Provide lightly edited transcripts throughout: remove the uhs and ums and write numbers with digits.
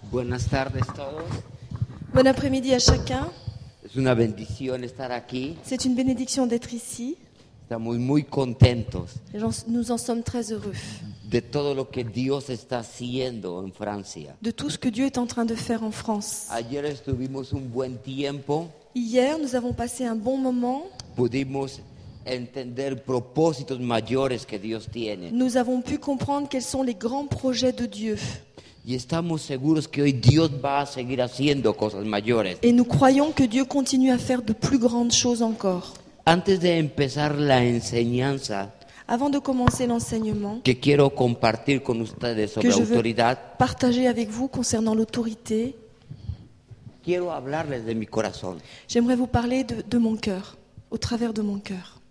Buenas tardes todos. Bon après-midi à chacun. Es una bendición estar aquí. C'est une bénédiction d'être ici. Estamos muy contentos Nous en sommes très heureux de todo lo que Dios está haciendo en Francia. de tout ce que Dieu est en train de faire en France. Ayer estuvimos un buen tiempo, Hier, nous avons passé un bon moment. pudimos entender propósitos mayores que Dios tiene. Nous avons pu comprendre quels sont les grands projets de Dieu. Y estamos seguros que hoy Dios va a seguir haciendo cosas mayores. Et nous croyons que Dieu continue à faire de plus grandes choses encore. Antes de empezar la enseñanza Avant de commencer l'enseignement, que quiero compartir con ustedes sobre que je veux autoridad, partager avec vous concernant l'autorité, quiero hablarles de mi corazón. j'aimerais vous parler de mon cœur, au travers de mon cœur.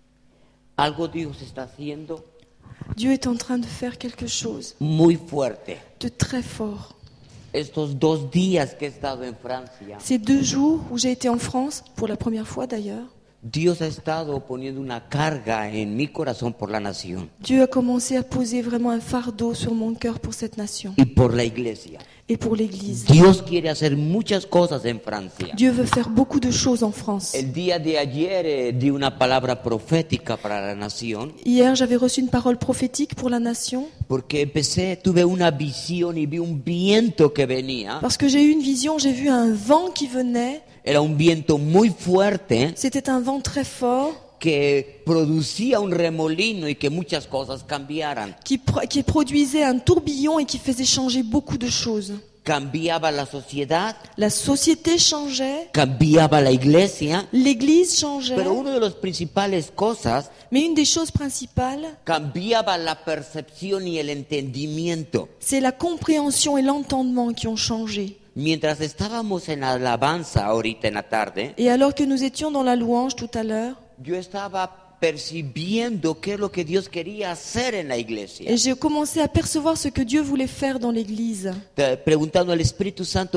Algo Dios está haciendo Dieu est en train de faire quelque chose muy fuerte. de très fort. Estos 2 días que he estado en Francia, Ces 2 jours où j'ai été en France, pour la première fois d'ailleurs, Dios ha estado poniendo una carga en mi corazón por la nación Dieu a commencé à poser vraiment un fardeau sur mon cœur pour cette nation y por la iglesia. et pour l'Église. Dios quiere hacer muchas cosas en Francia. Dieu veut faire beaucoup de choses en France. El día de ayer di una palabra profética para la nación Hier, j'avais reçu une parole prophétique pour la nation porque tuve una visión y vi un viento que venía. parce que j'ai eu une vision, j'ai vu un vent qui venait. Era un viento muy fuerte C'était un vent très fort que producía un remolino y que muchas cosas cambiaran. qui produisait un tourbillon et qui faisait changer beaucoup de choses. Cambiaba la sociedad, La société changeait, cambiaba la iglesia, l'Église changeait, pero una de las principales cosas, mais une des choses principales, cambiaba la percepción y el entendimiento. c'est la compréhension et l'entendement qui ont changé. Mientras estábamos en alabanza ahorita en la tarde, Et alors que nous étions dans la louange tout à l'heure, yo estaba percibiendo qué es lo que Dios quería hacer en la iglesia. et j'ai commencé à percevoir ce que Dieu voulait faire dans l'Église. Preguntando al Espíritu Santo,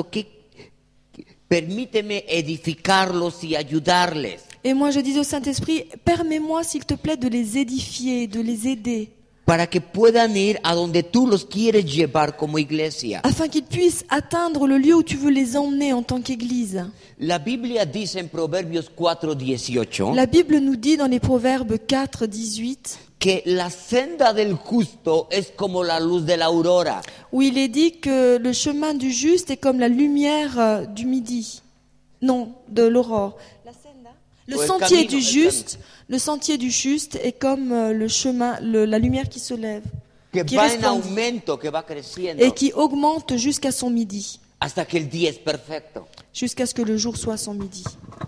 permíteme edificarlos y ayudarles. Et moi je disais au Saint-Esprit, permets-moi s'il te plaît de les édifier, de les aider, Para que puedan ir a donde tú los quieres llevar como iglesia. afin qu'ils puissent atteindre le lieu où tu veux les emmener en tant qu'Église. La Biblia dice en Proverbios 4:18 La Bible nous dit dans les Proverbes 4, 18, que la senda del justo es como la luz de la aurora. où il est dit que le chemin du juste est comme la lumière du midi. Non, de l'aurore. Le sentier du juste, le sentier du juste est comme le chemin, la lumière qui se lève, Que qui va en resplendit aumento, que va creciendo et qui augmente jusqu'à son midi, hasta que el día es perfecto. jusqu'à ce que le jour soit à son midi.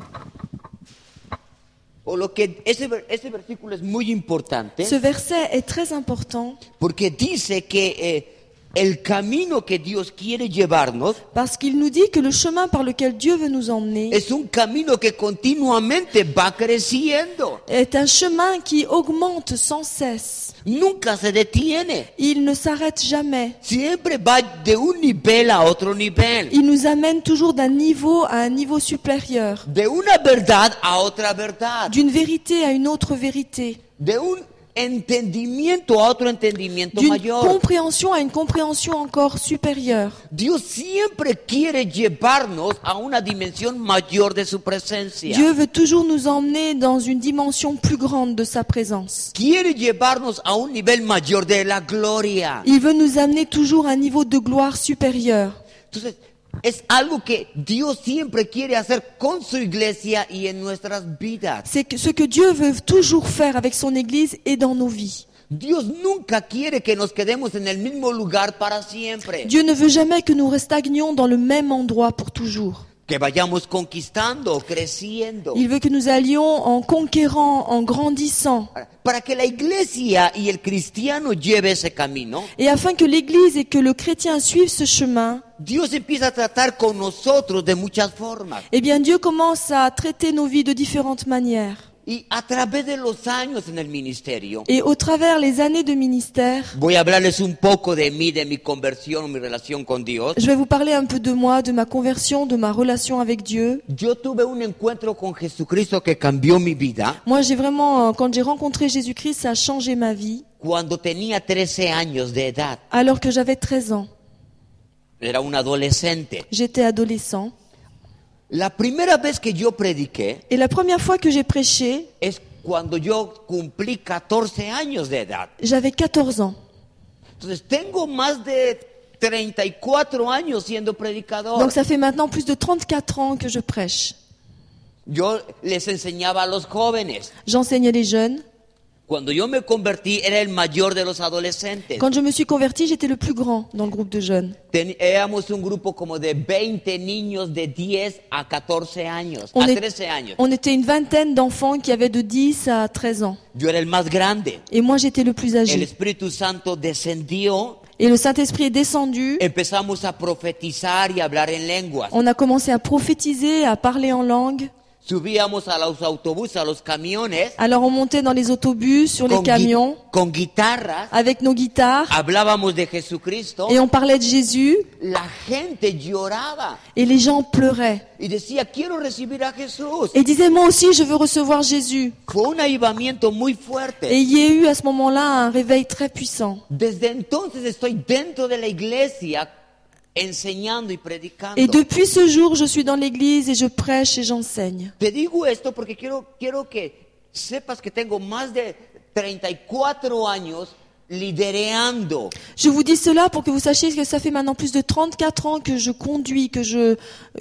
O lo que ese versículo es muy importante Ce verset est très important porque dice que el camino que Dios quiere llevarnos parce qu'il nous dit que le chemin par lequel Dieu veut nous emmener es un camino que continuamente va creciendo. est un chemin qui augmente sans cesse. Nunca se detiene. Il ne s'arrête jamais. Siempre va de un nivel a otro nivel. Il nous amène toujours d'un niveau à un niveau supérieur, De una verdad a otra verdad. d'une vérité à une autre vérité, De un entendimiento a otro entendimiento d'une mayor. compréhension à une compréhension encore supérieure. Dios siempre quiere llevarnos a una dimensión mayor de su presencia. Dieu veut toujours nous emmener dans une dimension plus grande de sa présence. Quiere llevarnos a un nivel mayor de la gloria. Il veut nous amener toujours à un niveau de gloire supérieur. Entonces, es algo que Dios siempre quiere hacer con su iglesia y en nuestras vidas. C'est ce que Dieu veut toujours faire avec son Église et dans nos vies. Dios nunca quiere que nos quedemos en el mismo lugar para siempre. Dieu ne veut jamais que nous stagnions dans le même endroit pour toujours. Que vayamos conquistando, creciendo. Il veut que nous allions en conquérant, en grandissant. Para que la iglesia y el cristiano lleve ese camino, Et afin que l'Église et que le chrétien suivent ce chemin, Dios empieza a tratar con nosotros de muchas formas. eh bien Dieu commence à traiter nos vies de différentes manières. Y a través de los años en el ministerio, Et au travers les années de ministère, voy a hablarles un poco de mí, de mi conversión, mi relación con Dios. je vais vous parler un peu de moi, de ma conversion, de ma relation avec Dieu. Yo tuve un encuentro con Jesucristo que cambió mi vida Moi, j'ai vraiment, quand j'ai rencontré Jésus-Christ, ça a changé ma vie, cuando tenía 13 años de edad. alors que j'avais 13 ans. Era un adolescente. J'étais adolescent. La primera vez que yo prediqué Et la première fois que j'ai prêché, es cuando yo cumplí 14 años de edad. j'avais 14 ans. Entonces tengo más de 34 años siendo predicador. Donc ça fait maintenant plus de 34 ans que je prêche. Yo les enseñaba a los jóvenes. J'enseignais les jeunes. Cuando yo me convertí era el mayor de los adolescentes. Quand je me suis converti, j'étais le plus grand dans le groupe de jeunes. Éramos un grupo como de 20 niños de 10 a 14 años, On, a est- 13 años. on était une vingtaine d'enfants qui avaient de 10 à 13 ans. Yo era el más grande. Et moi, j'étais le plus El âgé. Espíritu Santo descendió. Et le Saint-Esprit est descendu. Empezamos a profetizar y hablar en lenguas. On a commencé à prophétiser, à parler en langue. Subíamos a los autobuses, a los camiones, Alors on montait dans les autobus, sur les con, camions, con guitarras, avec nos guitares. hablábamos de Jesucristo. Et on parlait de Jésus. La gente lloraba Et les gens pleuraient. y decía, quiero recibir a Jesús. Et disaient, moi aussi, je veux recevoir Jésus. Fue un avivamiento muy fuerte. Et il y a eu à ce moment-là un réveil très puissant. Desde entonces estoy dentro de la iglesia enseñando y predicando. Et depuis ce jour, je suis dans l'église et je prêche et j'enseigne. Te digo esto porque quiero que sepas que tengo más de 34 años liderando. Je vous dis cela pour que vous sachiez que ça fait maintenant plus de 34 ans que je conduis, que je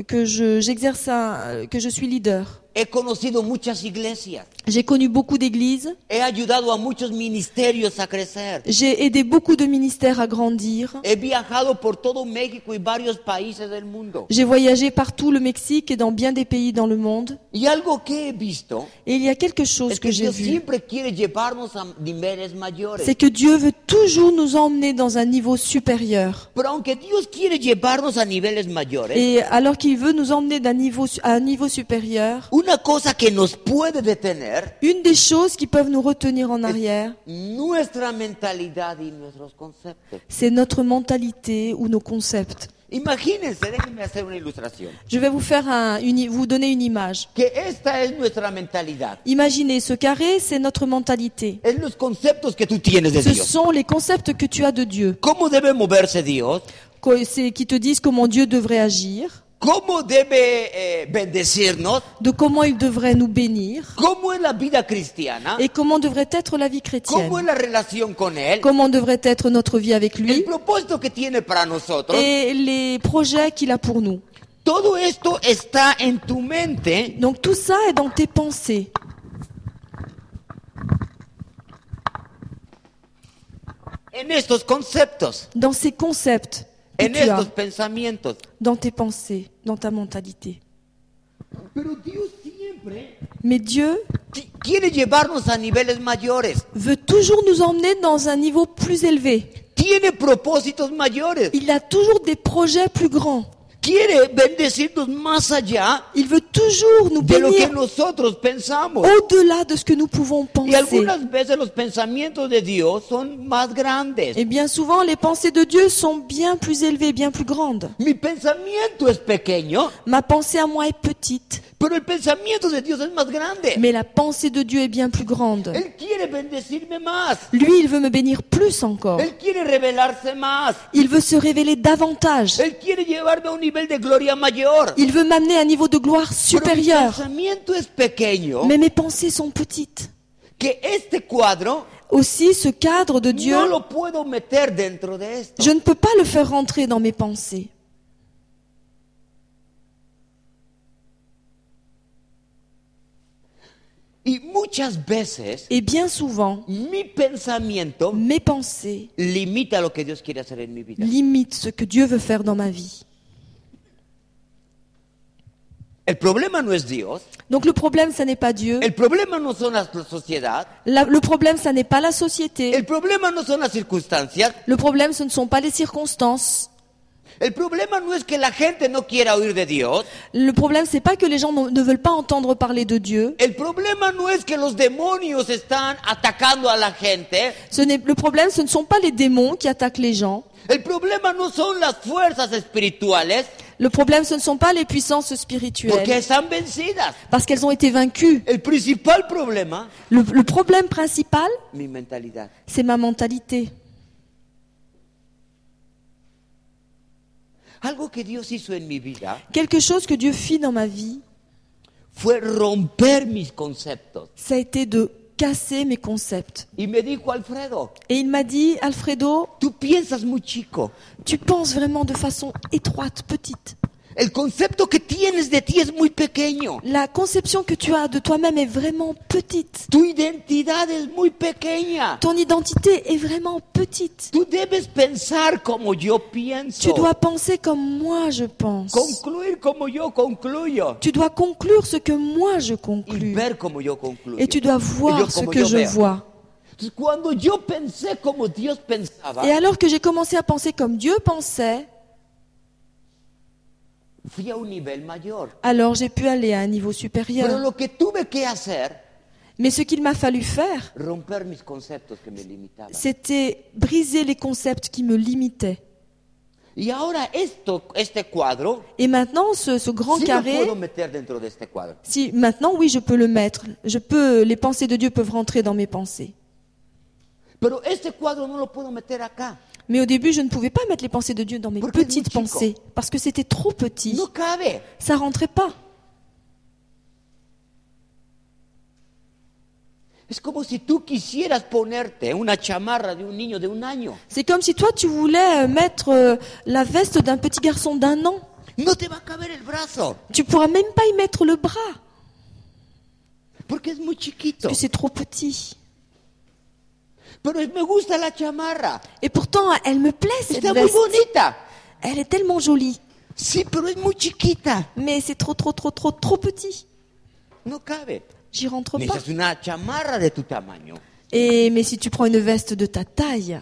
suis leader. He conocido muchas iglesias. J'ai connu beaucoup d'églises. He ayudado a muchos ministerios a crecer. J'ai aidé beaucoup de ministères à grandir. He viajado por todo México y varios países del mundo. J'ai voyagé partout le Mexique et dans bien des pays dans le monde. Y algo que he visto Et il y a quelque chose es que que j'ai Dios vu. siempre quiere llevarnos a niveles mayores. C'est que Dieu veut toujours nous emmener dans un niveau supérieur. Pero aunque Dios quiere llevarnos a niveles mayores, Et alors qu'il veut nous emmener à un niveau supérieur, una cosa que nos puede detener une des choses qui peuvent nous retenir en arrière, nuestra mentalidad y nuestros conceptos. c'est notre mentalité ou nos concepts. Imagínense, déjenme hacer una ilustración. Je vais vous donner une image. Que esta es nuestra mentalidad. Imaginez, ce carré, c'est notre mentalité. Es los conceptos que tú tienes de Ce Dios. sont les concepts que tu as de Dieu, ¿Cómo debe moverse Dios? qui te disent comment Dieu devrait agir, ¿Cómo debe bendecirnos? de comment il devrait nous bénir, ¿Cómo es la vida cristiana? et comment devrait être la vie chrétienne, ¿Cómo es la relación con Él? comment devrait être notre vie avec El lui, propósito que tiene para nosotros. et les projets qu'il a pour nous. Todo esto está en tu mente. Donc tout ça est dans tes pensées, En estos conceptos, dans ces concepts que en tu as, estos pensamientos. dans tes pensées, dans ta mentalité. Pero Dios siempre Mais Dieu quiere llevarnos a niveles mayores. veut toujours nous emmener dans un niveau plus élevé. Tiene propósitos mayores. Il a toujours des projets plus grands. Quiere bendecirnos más allá Il veut toujours nous de lo que bénir nosotros pensamos. au-delà de ce que nous pouvons Y penser. algunas veces los pensamientos de Dios son más grandes. Et bien souvent, les pensées de Dieu sont bien plus élevées, bien plus grandes. Mi pensamiento es pequeño, Ma pensée à moi est petite, pero el pensamiento de Dios es más grande. mais la pensée de Dieu est bien plus grande. Él quiere bendecirme más. Lui, il veut me bénir plus encore. Él quiere revelarse más. Il veut se révéler davantage. Él quiere llevarme a un nivel de gloria mayor. Il veut m'amener à un niveau de gloire Pero mi supérieur. pensamiento es pequeño, Mais mes pensées sont petites. que este cuadro Aussi, ce cadre de Dieu, no lo puedo meter dentro de esto. je ne peux pas le faire rentrer dans mes pensées. Y muchas veces Et bien souvent, mi pensamiento mes pensées limita lo que Dios quiere hacer en mi vida. limitent ce que Dieu veut faire dans ma vie. El problema no es Dios, Donc le problème, ça n'est pas Dieu. el problema no son la sociedad, Le problème, ça n'est pas la société. el problema no son las circunstancias, Le problème, ce ne sont pas les circonstances. el problema no es que la gente no quiera oír de Dios, Le problème, c'est pas que les gens ne veulent pas entendre parler de Dieu. el problema no es que los demonios están atacando a la gente, Le problème, ce ne sont pas les démons qui attaquent les gens. el problema no son las fuerzas espirituales, Le problème, ce ne sont pas les puissances porque spirituelles, están vencidas. parce qu'elles ont été vaincues. El principal problema, Le problème principal, mi mentalidad. c'est ma mentalité. Algo que Dios hizo en mi vida Quelque chose que Dieu fit dans ma vie, fue romper mis conceptos. ça a été de casser mes concepts. Y me dijo Alfredo, Et il m'a dit, Alfredo, tú piensas muy chico. tu penses vraiment de façon étroite, petite. El concepto que tienes de ti es muy pequeño. La conception que tu as de toi-même est vraiment petite. Tu identidad es muy pequeña. Ton identité est vraiment petite. Tú debes pensar como yo pienso. Tu dois penser comme moi je pense. Concluir como yo concluyo. Tu dois conclure ce que moi je Y conclus. ver como yo concluyo. Et tu dois Y voir yo ce como que yo je veo. vois. Entonces, cuando yo pensé como Dios pensaba, Et alors que j'ai commencé à penser comme Dieu pensait, fui a un nivel mayor. alors j'ai pu aller à un niveau Pero supérieur. lo que tuve que hacer, Mais ce qu'il m'a fallu faire, romper mis conceptos que me limitaban. c'était briser les concepts qui me limitaient. Y ahora este cuadro, Et maintenant, ce grand sí lo carré, puedo meter dentro de este cuadro. si maintenant, oui, je peux le mettre. Les pensées de Dieu peuvent rentrer dans mes pensées. Pero este cuadro no lo puedo meter acá. Mais au début, je ne pouvais pas mettre les pensées de Dieu dans mes Porque es muy petites chico. pensées, parce que c'était trop petit. No cabe. Ça rentrait pas. Es como si tú quisieras ponerte una chamarra de un niño de 1 año. C'est comme si toi, tu voulais mettre la veste d'un petit garçon d'1 an. No te va a caber el brazo, Tu pourras même pas y mettre le bras, porque es muy chiquito. parce que c'est trop petit. Pero me gusta la chamarra. Et pourtant, elle me plaît, cette Está muy veste. bonita. Elle est tellement jolie. Sí, pero es muy chiquita. Mais c'est trop petit. No cabe. J'y rentre pas. Necesitas una chamarra de tu tamaño. Mais si tu prends une veste de ta taille,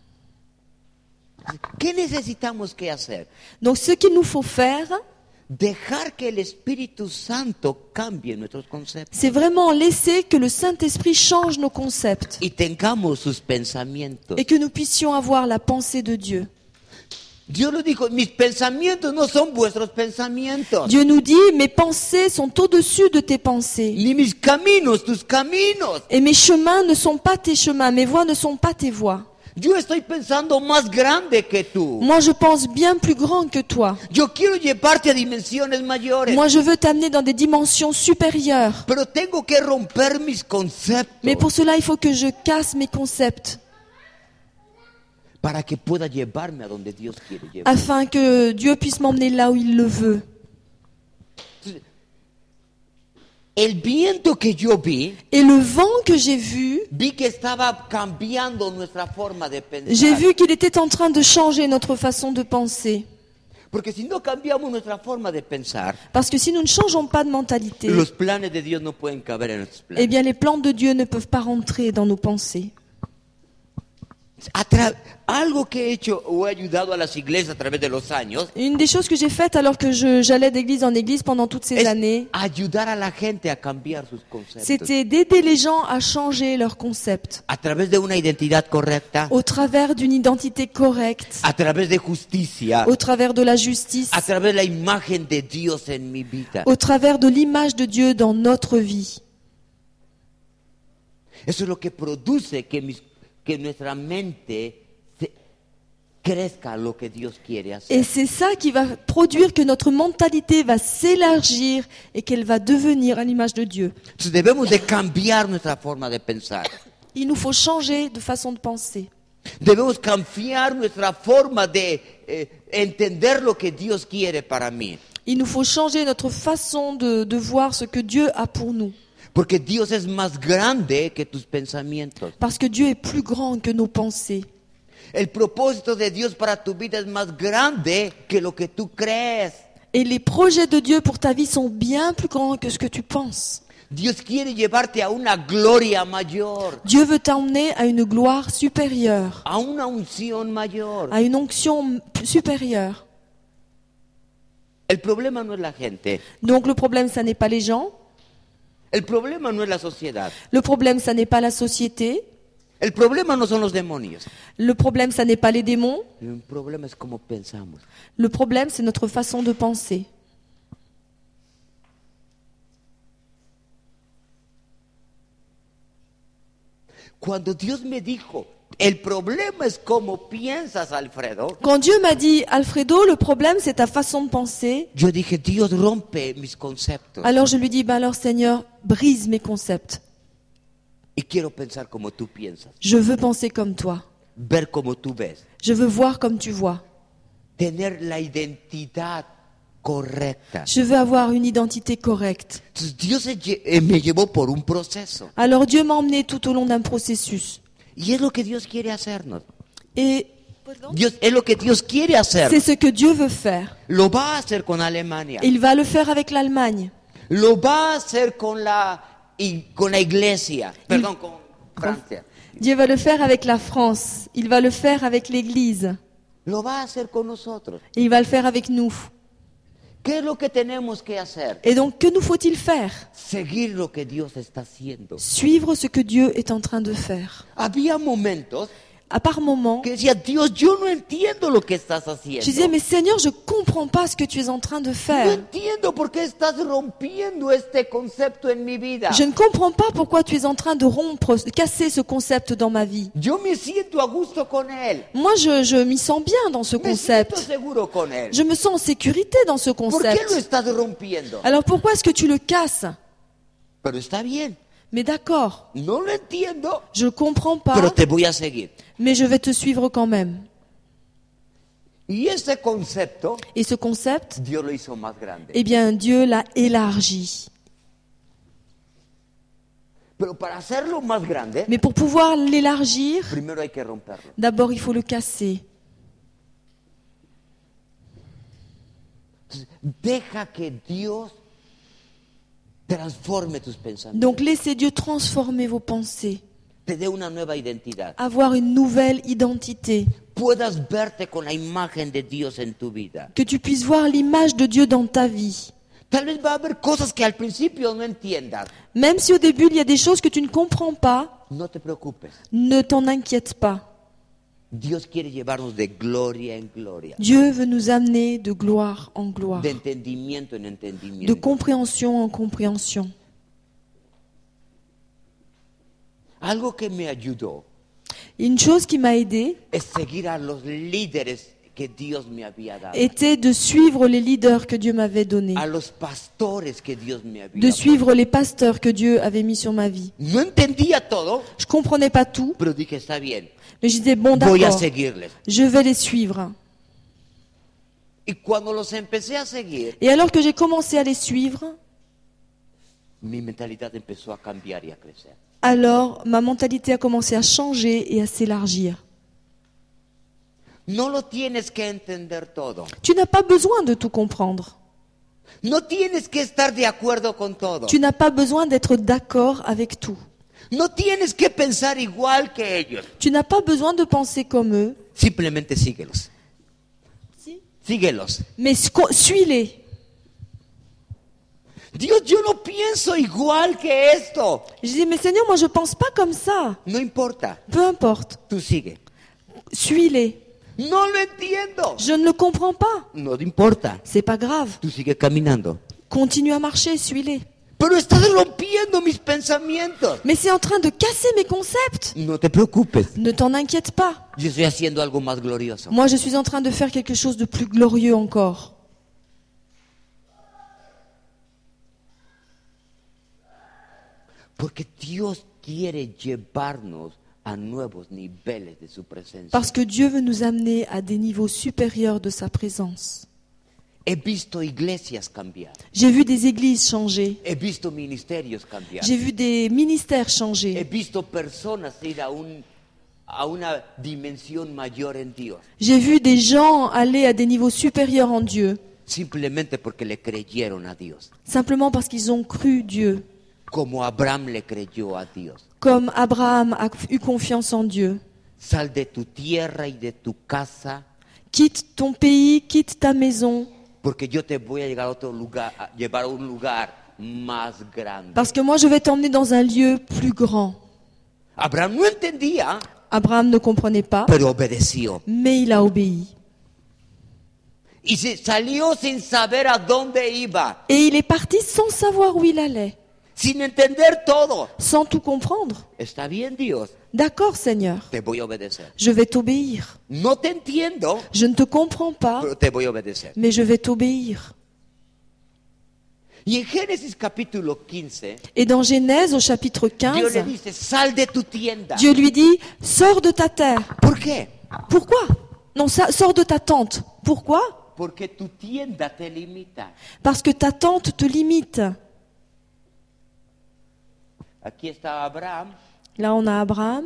¿Qué necesitamos que hacer? donc ce qu'il nous faut faire, Dejar que el Espíritu Santo cambie nuestros conceptos c'est vraiment laisser que le Saint-Esprit change nos concepts y tengamos sus pensamientos. et que nous puissions avoir la pensée de Dieu. Dios lo dijo, mis pensamientos no son vuestros pensamientos, Dieu nous dit, mes pensées sont au-dessus de tes pensées. ni mis caminos tus caminos. Et mes chemins ne sont pas tes chemins, mes voies ne sont pas tes voies. Yo estoy pensando más grande que tú. Moi, je pense bien plus grand que toi. Yo quiero llevarte a dimensiones mayores, Moi, je veux t'amener dans des dimensions supérieures. pero tengo que romper mis conceptos Mais pour cela, il faut que je casse mes concepts para que pueda llevarme a donde Dios quiere llevarme. afin que Dieu puisse m'emmener là où il le veut. El viento que yo vi Et le vent que j'ai vu, que estaba cambiando nuestra forma de pensar. j'ai vu qu'il était en train de changer notre façon de penser. Porque si no cambiamos nuestra forma de pensar, Parce que si nous ne changeons pas de mentalité, los planes de Dios no pueden caber en nuestros planes. eh bien les plans de Dieu ne peuvent pas rentrer dans nos pensées. Algo que he hecho o he ayudado a las iglesias a través de los años Une des choses que j'ai faites alors que j'allais d'église en église pendant toutes ces es années, ayudar a la gente a cambiar sus conceptos c'était d'aider les gens à changer leurs concepts a través de una identidad correcta, au travers d'une identité correcte, a través de justicia, au travers de la justice, a través de la imagen de Dios en mi vida. au travers de l'image de Dieu dans notre vie. Eso es lo que produce que nuestra mente crezca lo que Dios quiere hacer. Et c'est ça qui va produire que notre mentalité va s'élargir et qu'elle va devenir à l'image de Dieu. Entonces debemos de cambiar nuestra forma de pensar. Il nous faut changer de façon de penser. Debemos cambiar nuestra forma de entender lo que Dios quiere para mí. Il nous faut changer notre façon de voir ce que Dieu a pour nous. Porque Dios es más grande que tus pensamientos. Parce que Dieu est plus grand que nos pensées. El propósito de Dios para tu vida es más grande que lo que tú crees. Et les projets de Dieu pour ta vie sont bien plus grands que ce que tu penses. Dios quiere llevarte a una gloria mayor, Dieu veut t'emmener à une gloire supérieure, a una unción mayor. à une onction supérieure. El problema no es la gente. Donc le problème, ça n'est pas les gens. El problema no es la sociedad. Le problème, ça n'est pas la société. El problema no son los demonios. Le problème, ça n'est pas les démons. El problema es cómo pensamos. Le problème, c'est notre façon de penser. Cuando Dios me dijo, el problema es cómo piensas, Alfredo, Quand Dieu m'a dit, Alfredo, le problème c'est ta façon de penser, yo dije, Dios rompe mis conceptos alors je lui dis, alors Seigneur, brise mes concepts. y quiero pensar como tú piensas, Je veux penser comme toi. ver como tú ves, Je veux voir comme tu vois. tener la identidad correcta. Je veux avoir une identité correcte. Entonces, Dios me llevó por un proceso Alors Dieu m'a emmené tout au long d'un processus. y es lo que Dios quiere hacernos. Et Es lo que Dios quiere hacer. c'est ce que Dieu veut faire. Lo va a hacer con Alemania. Il va le faire avec l'Allemagne. Lo va a hacer con la iglesia. Perdón, con Francia. Dieu va le faire avec la France. Il va le faire avec l'Église. Lo va a hacer con nosotros. Et il va le faire avec nous. ¿Qué es lo que tenemos que hacer? Et donc, que nous faut-il faire? Seguir lo que Dios está haciendo. Suivre ce que Dieu est en train de faire. Había momentos À par moments, que decía, Dios, yo no entiendo lo que estás je haciendo. disais, mais Seigneur, je comprends pas ce que tu es en train de No faire. entiendo por qué estás rompiendo este concepto en mi vida. Je ne comprends pas pourquoi tu es en train de rompre, de casser ce concept dans ma vie. Yo me siento a gusto con él. Moi, je m'y sens bien dans ce Me siento concept. seguro con él. Je me sens en sécurité dans ce ¿Por qué lo concept. estás rompiendo? Alors pourquoi est-ce que tu le casses? Pero está bien. Mais d'accord, No lo entiendo, je ne comprends pas, pero te voy a seguir. mais je vais te suivre quand même. Y ese concepto, Et ce concept, Dios lo hizo más grande. eh bien, Dieu l'a élargi. Pero para hacerlo más grande, Mais pour pouvoir l'élargir, primero hay que romperlo. d'abord, il faut le casser. Entonces, deja que Dios transforme tus pensamientos, Donc, laissez Dieu transformer vos pensées, te dé una nueva identidad, avoir une nouvelle identité, puedas verte con la imagen de Dios en tu vida. que tu puisses voir l'image de Dieu dans ta vie. Tal vez va a haber cosas que al principio no entiendas. Même si au début, il y a des choses que tu ne comprends pas, No te preocupes. ne t'en inquiète pas. Dios quiere llevarnos de gloria en gloria, Dieu veut nous amener de gloire en gloire, de entendimiento en de entendimiento. compréhension en compréhension. Algo que me ayudó Une chose qui m'a aidé es seguir a los líderes que Dios me había dado, était de suivre les leaders que Dieu m'avait donnés, a los pastores que Dios me había de dado. suivre les pasteurs que Dieu avait mis sur ma vie. No entendía todo, Je comprenais pas tout, pero dije, está bien, mais je disais, bon voy a d'accord, seguirles. je vais les suivre. Y cuando los empecé a seguir, Et alors que j'ai commencé à les suivre, mi mentalidad empezó a cambiar y a crecer. alors ma mentalité a commencé à changer et à s'élargir. No lo tienes que entender todo. Tu n'as pas besoin de tout comprendre. No tienes que estar de acuerdo con todo. Tu n'as pas besoin d'être d'accord avec tout. No tienes que pensar igual que ellos. Tu n'as pas besoin de penser comme eux, Simplemente síguelos. Síguelos. mais suis-les. Dios, yo no pienso igual que esto. Je dis, mais Seigneur, moi je pense pas comme ça. No importa, Peu importe, tú sigue. suis-les. No lo entiendo. Je ne le comprends pas. No te importa, C'est pas grave. tú sigue caminando. Continue à marcher, suis-les. Pero estás rompiendo mis pensamientos. Mais c'est en train de casser mes concepts. No te preocupes, Ne t'en inquiète pas. yo estoy haciendo algo más glorioso. Moi, je suis en train de faire quelque chose de plus glorieux encore. Porque Dios quiere llevarnos a nuevos niveles de su presencia. Parce que Dieu veut nous amener à des niveaux supérieurs de sa présence. He visto iglesias cambiar. J'ai vu des églises changer. He visto ministerios cambiar. J'ai vu des ministères He changer. visto personas ir a una dimensión mayor en Dios. J'ai vu des gens aller à des niveaux supérieurs en Dieu, Simplemente porque le creyeron a Dios. simplement parce qu'ils ont cru Dieu. Como Abraham le creyó a Dios. Comme Abraham a eu confiance en Dieu. Sal de tu tierra y de tu casa, Quitte ton pays, quitte ta maison, porque yo te voy a llegar a otro lugar, a llevar a un lugar más grande. parce que moi je vais t'emmener dans un lieu plus grand. Abraham no entendía, Abraham ne comprenait pas, pero obedeció. mais il a obéi. Y se salió sin saber a dónde iba, Et il est parti sans savoir où il allait, sin entender todo. sans tout comprendre. Está bien, Dios. D'accord, Seigneur, te voy a obedecer. je vais t'obéir. No te entiendo, Je ne te comprends pas, pero te voy a obedecer. mais je vais t'obéir. Y en Génesis capítulo 15, Et dans Genèse, au chapitre Dios 15, le dice, sal de tu tienda. Dieu lui dit, sors de ta terre. ¿Por qué? Pourquoi? Non, sors de ta tente. Pourquoi? Porque tu tienda te limita. Parce que ta tente te limite. Aquí está Abraham Là, on a Abraham,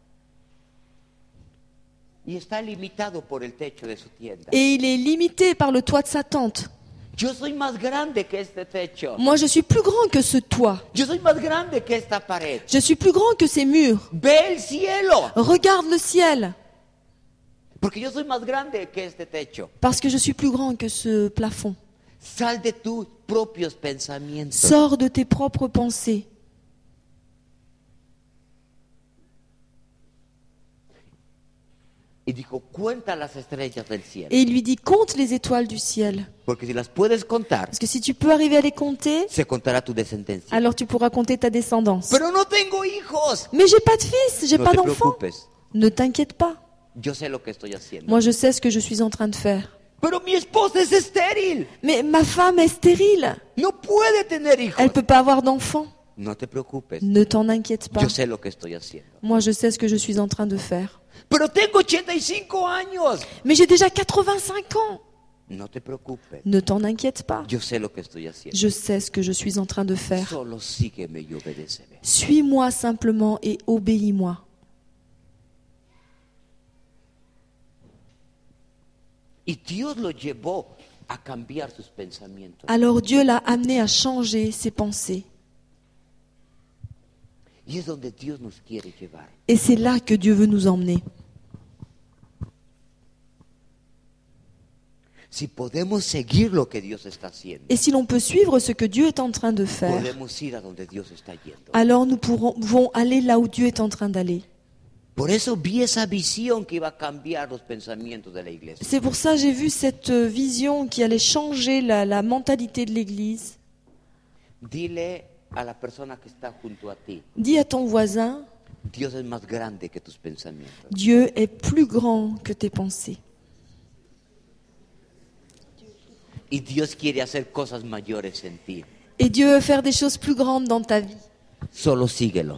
y está limitado por el techo de su tienda. et il est limité par le toit de sa tente. Yo soy más grande que este techo. Moi, je suis plus grand que ce toit. Yo soy más grande que esta pared. Je suis plus grand que ces murs. Ve el cielo. Regarde le ciel. Porque yo soy más grande que este techo. Parce que je suis plus grand que ce plafond. Sal de tus propios pensamientos. Sors de tes propres pensées. Y dijo, cuenta las estrellas del cielo. Et il lui dit, compte les étoiles du ciel. Porque si las puedes contar, Parce que si tu peux arriver à les compter, se contará tu descendencia. alors tu pourras compter ta descendance. Pero no tengo hijos. Mais j'ai pas de fils, j'ai No pas te d'enfant. preocupes. Ne t'inquiète pas. Yo sé lo que estoy haciendo. Moi, je sais ce que je suis en train de faire. Pero mi esposa es estéril. Mais ma femme est stérile. No puede tener hijos. Elle peut pas avoir d'enfant. No te preocupes. Ne t'en inquiète pas. Yo sé lo que estoy haciendo. Moi, je sais ce que je suis en train de faire. Pero tengo 85 años. Mais j'ai déjà 85 ans. No te preocupes. Ne t'en inquiète pas. Yo sé lo que estoy haciendo. Je sais ce que je suis en train de faire. Solo sígueme y obedéceme. Suis-moi simplement et obéis-moi. Y Dios lo llevó a cambiar sus pensamientos. Alors Dieu l'a amené à changer ses pensées. Y es donde Dios nos quiere llevar. Et c'est là que Dieu veut nous emmener. Si podemos seguir lo que Dios está haciendo, Et si l'on peut suivre ce que Dieu est en train de faire, podemos ir a donde Dios está yendo. alors nous pouvons aller là où Dieu est en train d'aller. Por eso vi esa visión que iba a cambiar los pensamientos de la iglesia. C'est pour ça que j'ai vu cette vision qui allait changer la mentalité de l'Église. Dile a la persona que está junto a ti, Dis à ton voisin, Dios es más grande que tus pensamientos. Dieu est plus grand que tes pensées. Y Dios quiere hacer cosas mayores en ti. Et Dieu veut faire des choses plus grandes dans ta vie. Solo síguelo.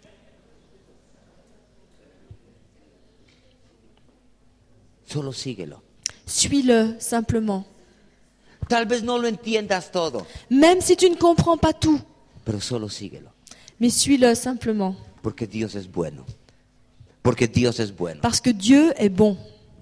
Solo síguelo. Suis-le simplement. Tal vez no lo entiendas todo, Même si tu ne comprends pas tout, pero solo síguelo. mais suis-le simplement. Porque Dios es bueno. Porque Dios es bueno. Parce que Dieu est bon.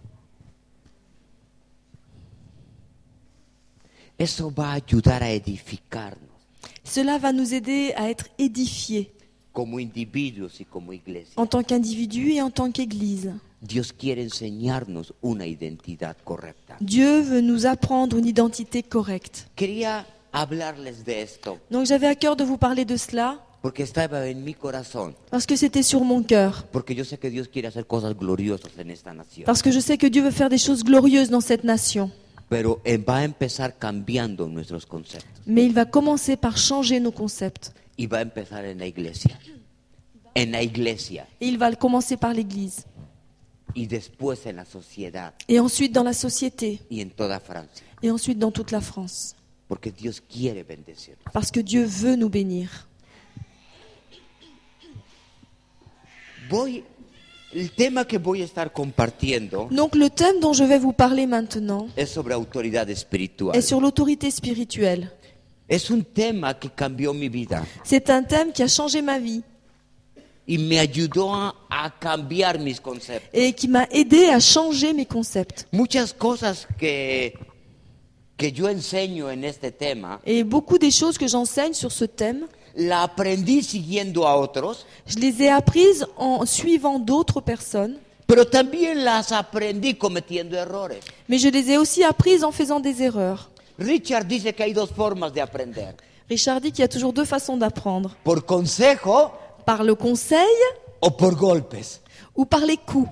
Eso va a ayudar a edificarnos Cela va nous aider à être édifiés como individuos y como iglesia. en tant qu'individus et en tant qu'Église. Dios quiere enseñarnos una identidad correcta. Dieu veut nous apprendre une identité correcte. Quería hablarles de esto Donc j'avais à cœur de vous parler de cela porque estaba en mi corazón. parce que c'était sur mon cœur. Porque yo sé que Dios quiere hacer cosas gloriosas en esta nación. Parce que je sais que Dieu veut faire des choses glorieuses dans cette nation. Pero va a empezar cambiando nuestros conceptos. Mais il va commencer par changer nos concepts. Y va a empezar en la iglesia. En la iglesia. Et il va commencer par l'Église. Y después en la sociedad. Et ensuite dans la société. Y en toda Francia. Et ensuite dans toute la France. Porque Dios quiere bendecirnos. Parce que Dieu veut nous bénir. El tema que voy a estar compartiendo Donc le thème dont je vais vous parler maintenant es sobre autoridad espiritual. est sur l'autorité spirituelle. Es un tema que cambió mi vida C'est un thème qui a changé ma vie y me ayudó a cambiar mis conceptos. et qui m'a aidé à changer mes concepts. Muchas cosas que yo enseño en este tema, Et beaucoup des choses que j'enseigne sur ce thème, la aprendí siguiendo a otros, je les ai apprises en suivant d'autres personnes, pero también las aprendí cometiendo errores. mais je les ai aussi apprises en faisant des erreurs. Richard dice que hay dos formas de aprender. Richard dit qu'il y a toujours deux façons d'apprendre, Por consejo par le conseil o por golpes. ou par les coups.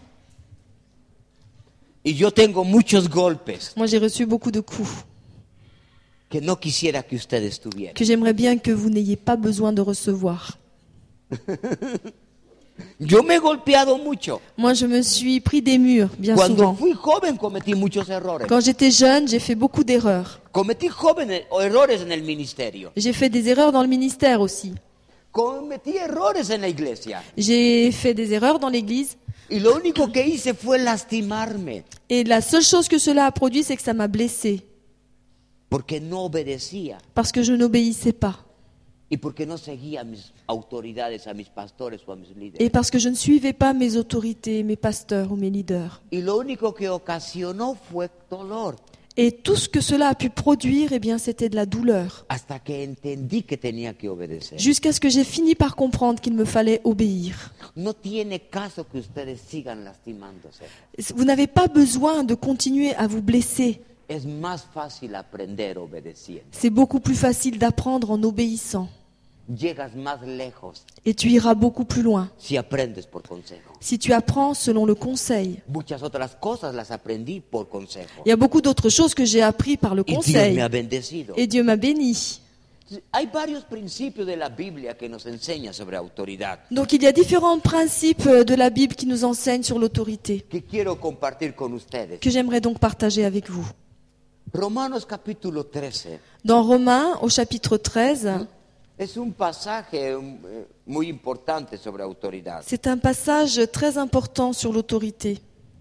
Y yo tengo muchos golpes Moi j'ai reçu beaucoup de coups que no quisiera que ustedes tuvieran. que j'aimerais bien que vous n'ayez pas besoin de recevoir. Yo me he golpeado mucho. Moi, je me suis pris des murs, bien Cuando souvent. fui joven cometí muchos errores. Quand j'étais jeune, j'ai fait beaucoup d'erreurs. Cometí errores en el ministerio. J'ai fait des erreurs dans le ministère aussi. Cometí errores en la iglesia. J'ai fait des erreurs dans l'église. Y lo único que hice fue lastimarme. Et la seule chose que cela a produit, c'est que ça m'a blessée. Porque no obedecía. Parce que je n'obéissais pas. Y porque no seguía a mis autoridades, a mis pastores o a mis líderes. Et parce que je ne suivais pas mes autorités, mes pasteurs ou mes leaders. Y lo único que ocasionó fue dolor. Et tout ce que cela a pu produire, eh bien, c'était de la douleur. Hasta que entendí que tenía que obedecer. Jusqu'à ce que j'ai fini par comprendre qu'il me fallait obéir. No tiene caso que ustedes sigan lastimándose. Vous n'avez pas besoin de continuer à vous blesser. Es más fácil aprender obedeciendo. C'est beaucoup plus facile d'apprendre en obéissant. Llegas más lejos Et tu iras beaucoup plus loin si aprendes por consejo. si tu apprends selon le conseil. Muchas otras cosas las aprendí por consejo. Il y a beaucoup d'autres choses que j'ai appris par le Y Dios conseil. me ha bendecido. Et Dieu m'a béni. Hay varios principios de la Biblia que nos enseña sobre autoridad Donc il y a différents principes de la Bible qui nous enseignent sur l'autorité, que quiero compartir con ustedes. que j'aimerais donc partager avec vous. Romanos capítulo 13 Dans Romains, au chapitre 13, es un pasaje muy importante sobre autoridad. c'est un passage très important sur l'autorité.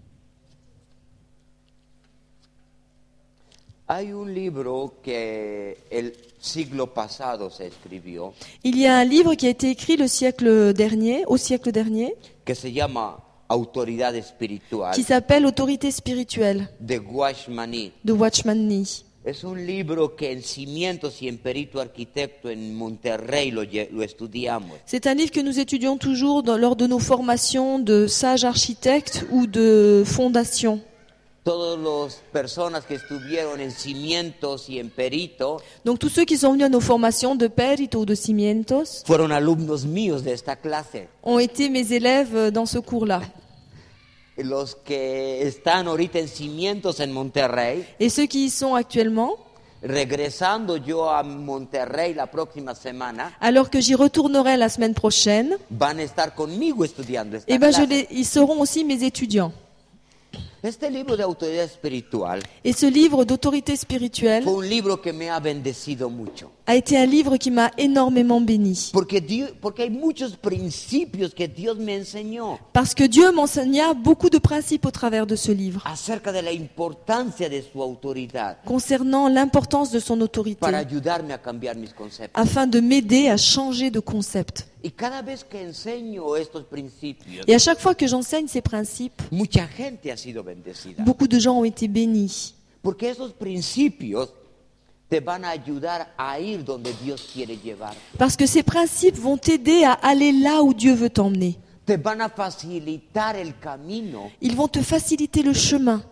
Hay un libro que el siglo pasado se escribió Il y a un livre qui a été écrit au siècle dernier, que se llama Autoridad Espiritual qui s'appelle Autorité spirituelle de Watchman de Watchman Nee. Es un libro que en Cimientos y en Perito Arquitecto en Monterrey lo estudiamos. C'est un livre que nous étudions toujours lors de nos formations de sage architecte ou de fondation. Todas las personas que estuvieron en Cimientos y en Perito Donc tous ceux qui sont venus à nos formations de Perito ou de Cimientos fueron alumnos míos de esta clase. ont été mes élèves dans ce cours-là. Los que están ahorita en Cimientos en Monterrey, Et ceux qui y sont actuellement, regresando yo a Monterrey la próxima semana, alors que j'y retournerai la semaine prochaine, van a estar conmigo estudiando esta eh ben clase. ils seront aussi mes étudiants. Este libro de autoridad espiritual Et ce livre d'autorité spirituelle fue un libro que me ha bendecido mucho. a été un livre qui m'a énormément béni. Porque hay muchos principios que Dios me enseñó Parce que Dieu m'enseigna beaucoup de principes au travers de ce livre, acerca de la importancia de su autoridad concernant l'importance de son autorité, para ayudarme a cambiar mis conceptos. afin de m'aider à changer de concept. Y cada vez que enseño estos principios, Et à chaque fois que j'enseigne ces principes, mucha gente ha sido bendecida. beaucoup de gens ont été bénis. Porque esos principios te van a ayudar a ir donde Dios quiere llevarte. Parce que ces principes vont t'aider à aller là où Dieu veut t'emmener. Te van a facilitar el camino Ils vont te faciliter le chemin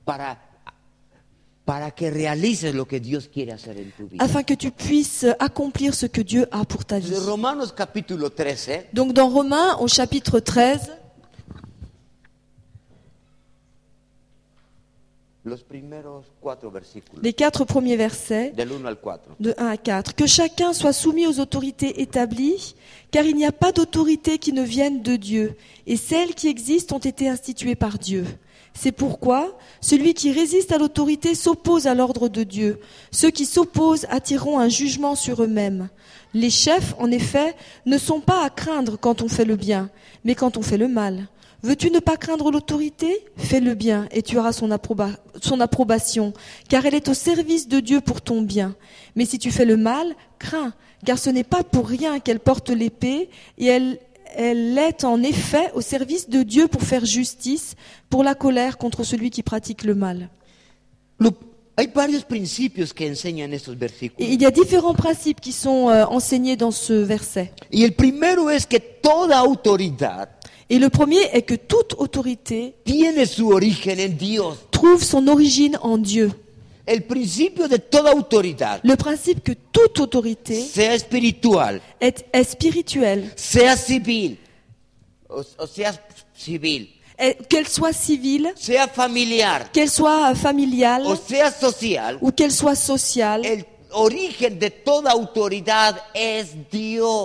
para que realices lo que Dios quiere hacer en tu vida. afin que tu puisses accomplir ce que Dieu a pour ta vie. De Romanos capítulo 13, Donc dans Romains, au chapitre 13, los primeros 4 versículos, les 4 premiers versets, del 1 al 4. de 1 à 4. Que chacun soit soumis aux autorités établies, car il n'y a pas d'autorité qui ne vienne de Dieu, et celles qui existent ont été instituées par Dieu. C'est pourquoi celui qui résiste à l'autorité s'oppose à l'ordre de Dieu. Ceux qui s'opposent attireront un jugement sur eux-mêmes. Les chefs, en effet, ne sont pas à craindre quand on fait le bien, mais quand on fait le mal. Veux-tu ne pas craindre l'autorité ? Fais le bien et tu auras son approbation, car elle est au service de Dieu pour ton bien. Mais si tu fais le mal, crains, car ce n'est pas pour rien qu'elle porte l'épée, et elle est en effet au service de Dieu pour faire justice, pour la colère contre celui qui pratique le mal. Hay varios principios que enseñan estos versículos. Et il y a différents principes qui sont enseignés dans ce verset. Y el primero es que toda autoridad Et le premier est que toute autorité tiene su origen en Dios. trouve son origine en Dieu. El principio de toda autoridad, Le principe que toute autorité sea espiritual, est spirituelle, sea civil, o sea civil, qu'elle soit civile, sea familiar, qu'elle soit familiale o sea social, ou qu'elle soit sociale. el origen de toda autoridad es Dios.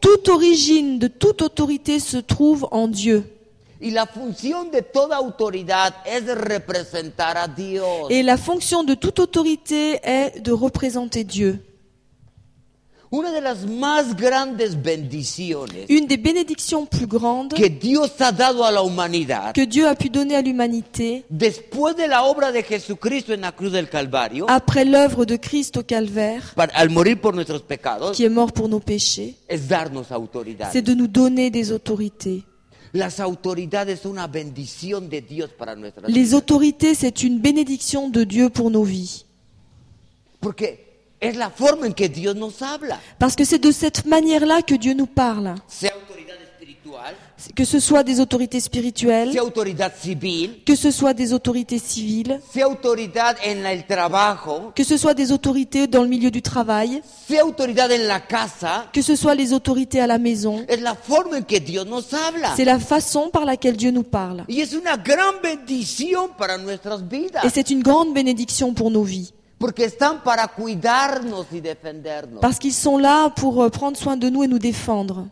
toute origine de toute autorité se trouve en Dieu. Y la función de toda autoridad es de representar a Dios. Et la fonction de toute autorité est de représenter Dieu. Una de las más grandes bendiciones Une des bénédictions plus grandes que Dios ha dado a la humanidad que Dieu a pu donner à l'humanité después de la obra de Jesucristo en la cruz del Calvario, après l'œuvre de Christ au calvaire, al morir por nuestros pecados, qui est mort pour nos péchés, es darnos autoridad. c'est de nous donner des autorités. Las autoridades son una bendición de Dios para nuestras Les vidas. autorités, c'est une bénédiction de Dieu pour nos vies. Porque es la forma en que Dios nos habla. Parce que c'est de cette manière-là que Dieu nous parle. Sea autoridad espiritual, Que ce soit des autorités spirituelles, sea autoridad civil, que ce soit des autorités civiles, sea autoridad en el trabajo, que ce soit des autorités dans le milieu du travail, sea autoridad en la casa. que ce soit les autorités à la maison. Es la forma en que Dios nos habla. C'est la façon par laquelle Dieu nous parle. Y es una gran bendición para nuestras vidas. Et c'est une grande bénédiction pour nos vies. Porque están para cuidarnos y defendernos. Parce qu'ils sont là pour prendre soin de nous et nous défendre.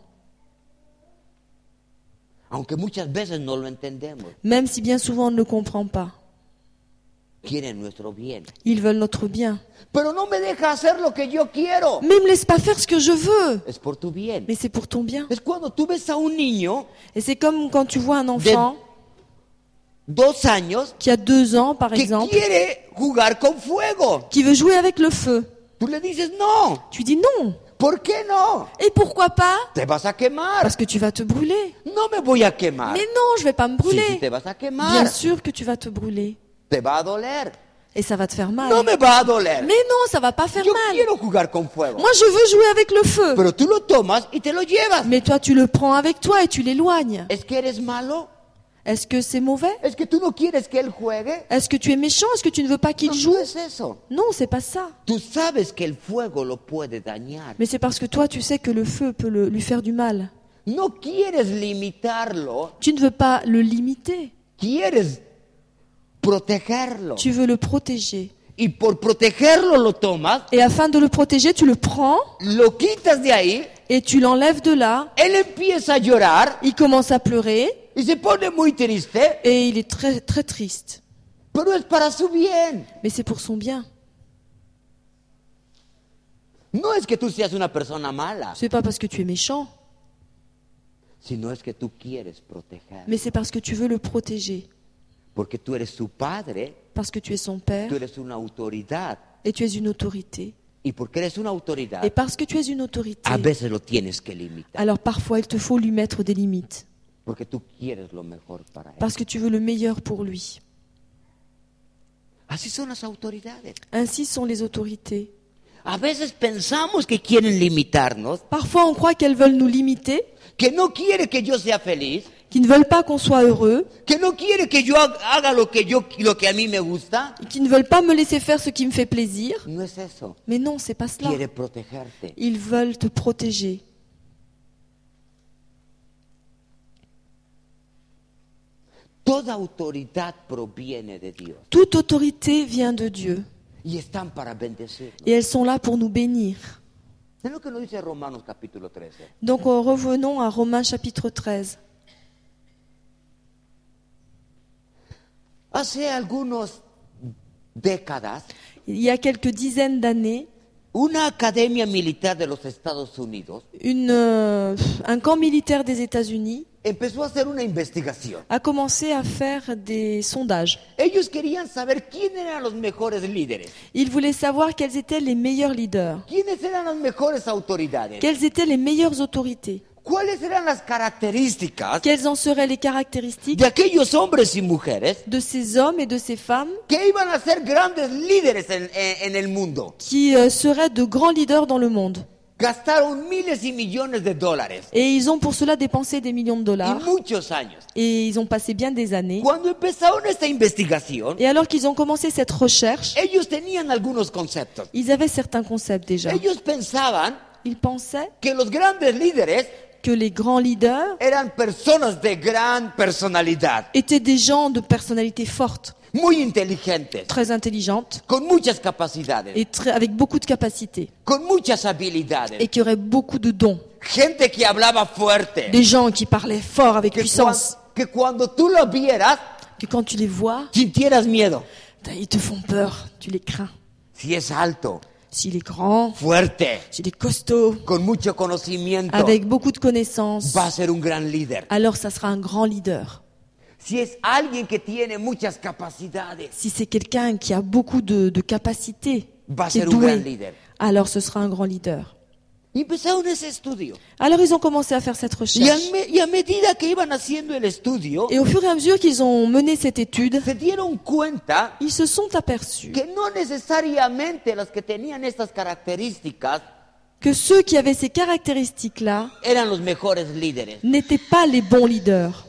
Aunque muchas veces no lo entendemos. Même si bien souvent on ne le comprend pas. Quieren nuestro bien. Ils veulent notre bien. Pero no me deja hacer lo que yo quiero. Mais ils me laissent pas faire ce que je veux. Es por tu bien. Mais c'est pour ton bien. Es cuando tú ves a un niño Et c'est comme quand tu vois un enfant 2 años qui a 2 ans, par que exemple, quiere jugar con fuego. qui veut jouer avec le feu. Tú le dices no. Tu dis non. ¿Por qué no? Et pourquoi pas? Te vas a quemar. Parce que tu vas te brûler. No me voy a quemar. Mais non, je vais pas me Sí, sí, brûler. te vas a Bien quemar. sûr que tu vas te brûler. Te va a doler. Et ça va te faire mal. No me va a doler. Mais non, ça va pas faire Yo mal. quiero jugar con fuego. Moi, je veux jouer avec le feu. Pero tú lo tomas y te lo llevas. Mais toi, tu le prends avec toi et tu l'éloignes. ¿Es que eres malo? Est-ce que c'est mauvais? ¿Es que tú no quieres que él juegue? Est-ce que tu es méchant? Est-ce que tu ne veux pas qu'il No, joue? no es eso. Non, c'est pas ça. Tú sabes que el fuego lo puede dañar. Mais c'est parce que toi, tu sais que le feu peut lui faire du mal. No quieres limitarlo, Tu ne veux pas le limiter. quieres protegerlo. Tu veux le protéger. Y por protegerlo lo tomas, Et afin de le protéger, tu le prends lo quitas de ahí, et tu l'enlèves de là. él empieza a llorar Il commence à pleurer y se pone muy triste, et il est très, très triste. pero es para su bien. Mais c'est pour son bien. No es que tú seas una persona mala, C'est pas parce que tu es méchant, sino es que tú quieres proteger. mais c'est parce que tu veux le protéger. Porque tú eres su padre, Parce que tu es son père tú eres una autoridad. et tu es une autorité. Y porque eres una autoridad, Et parce que tu es une autorité, a veces lo tienes que limitar. alors parfois il te faut lui mettre des limites. Porque tú quieres lo mejor para él. Parce que tu veux le meilleur pour lui. Así son las autoridades. Ainsi sont les autorités. A veces pensamos que quieren limitarnos, Parfois on croit qu'elles veulent nous limiter, que no quiere que yo sea feliz, qu'ils ne veulent pas qu'on soit heureux, que no quiere que yo haga lo que a mí me gusta. et qu'ils ne veulent pas me laisser faire ce qui me fait plaisir. No es eso. Mais non, c'est pas cela. Quiere protegerte. Ils veulent te protéger. Toda autoridad proviene de Dios Toute autorité vient de Dieu y están para bendecirnos. et elles sont là pour nous bénir. Es lo que nos dice Romanos capítulo 13. Donc revenons à Romains chapitre 13. Hace algunas décadas, Il y a quelques dizaines d'années, una academia militar de los Estados Unidos un camp militaire des États-Unis empezó a hacer una investigación. a commencé à faire des sondages. Ellos querían saber quiénes eran los mejores líderes, Ils voulaient savoir quels étaient les meilleurs leaders, quiénes eran las mejores autoridades, quelles étaient les meilleures autorités, cuáles eran las características quelles en seraient les caractéristiques de aquellos hombres y mujeres de ces hommes et de ces femmes que iban a ser grandes líderes en el mundo. qui seraient de grands leaders dans le monde. Gastaron miles y millones de dólares Et ils ont pour cela dépensé des millions de y dollars muchos años. et ils ont passé bien des années. Cuando empezaron esta investigación, Et alors qu'ils ont commencé cette recherche, ellos tenían algunos conceptos. ils avaient certains concepts déjà. Ellos pensaban Ils pensaient que los grandes líderes que les grands leaders eran personas de gran personalidad, étaient des gens de personnalité forte, muy inteligentes, très intelligentes con muchas capacidades, et avec beaucoup de capacités con muchas habilidades, et qui auraient beaucoup de dons, gente que hablaba fuerte. Des gens qui parlaient fort avec Que, puissance. que cuando tú los vieras, Que quand tu les vois, sintieras miedo. ils te font peur, tu les crains. Si es alto, S'il est grand, fuerte, s'il est costaud, con mucho conocimiento, avec beaucoup de connaissances, va a ser un gran líder. alors ça sera un grand leader. Si es alguien que tiene muchas capacidades, Si c'est quelqu'un qui a beaucoup de capacités, va a qui est ser un gran doué, líder. alors ce sera un grand leader. Y empezaron ese estudio. Alors ils ont commencé à faire cette recherche. Y a medida que iban haciendo el estudio, Et au fur et à mesure qu'ils ont mené cette étude, se dieron cuenta ils se sont aperçus que no necesariamente los que tenían estas características que ceux qui avaient ces caractéristiques-là eran los mejores líderes. n'étaient pas les bons leaders.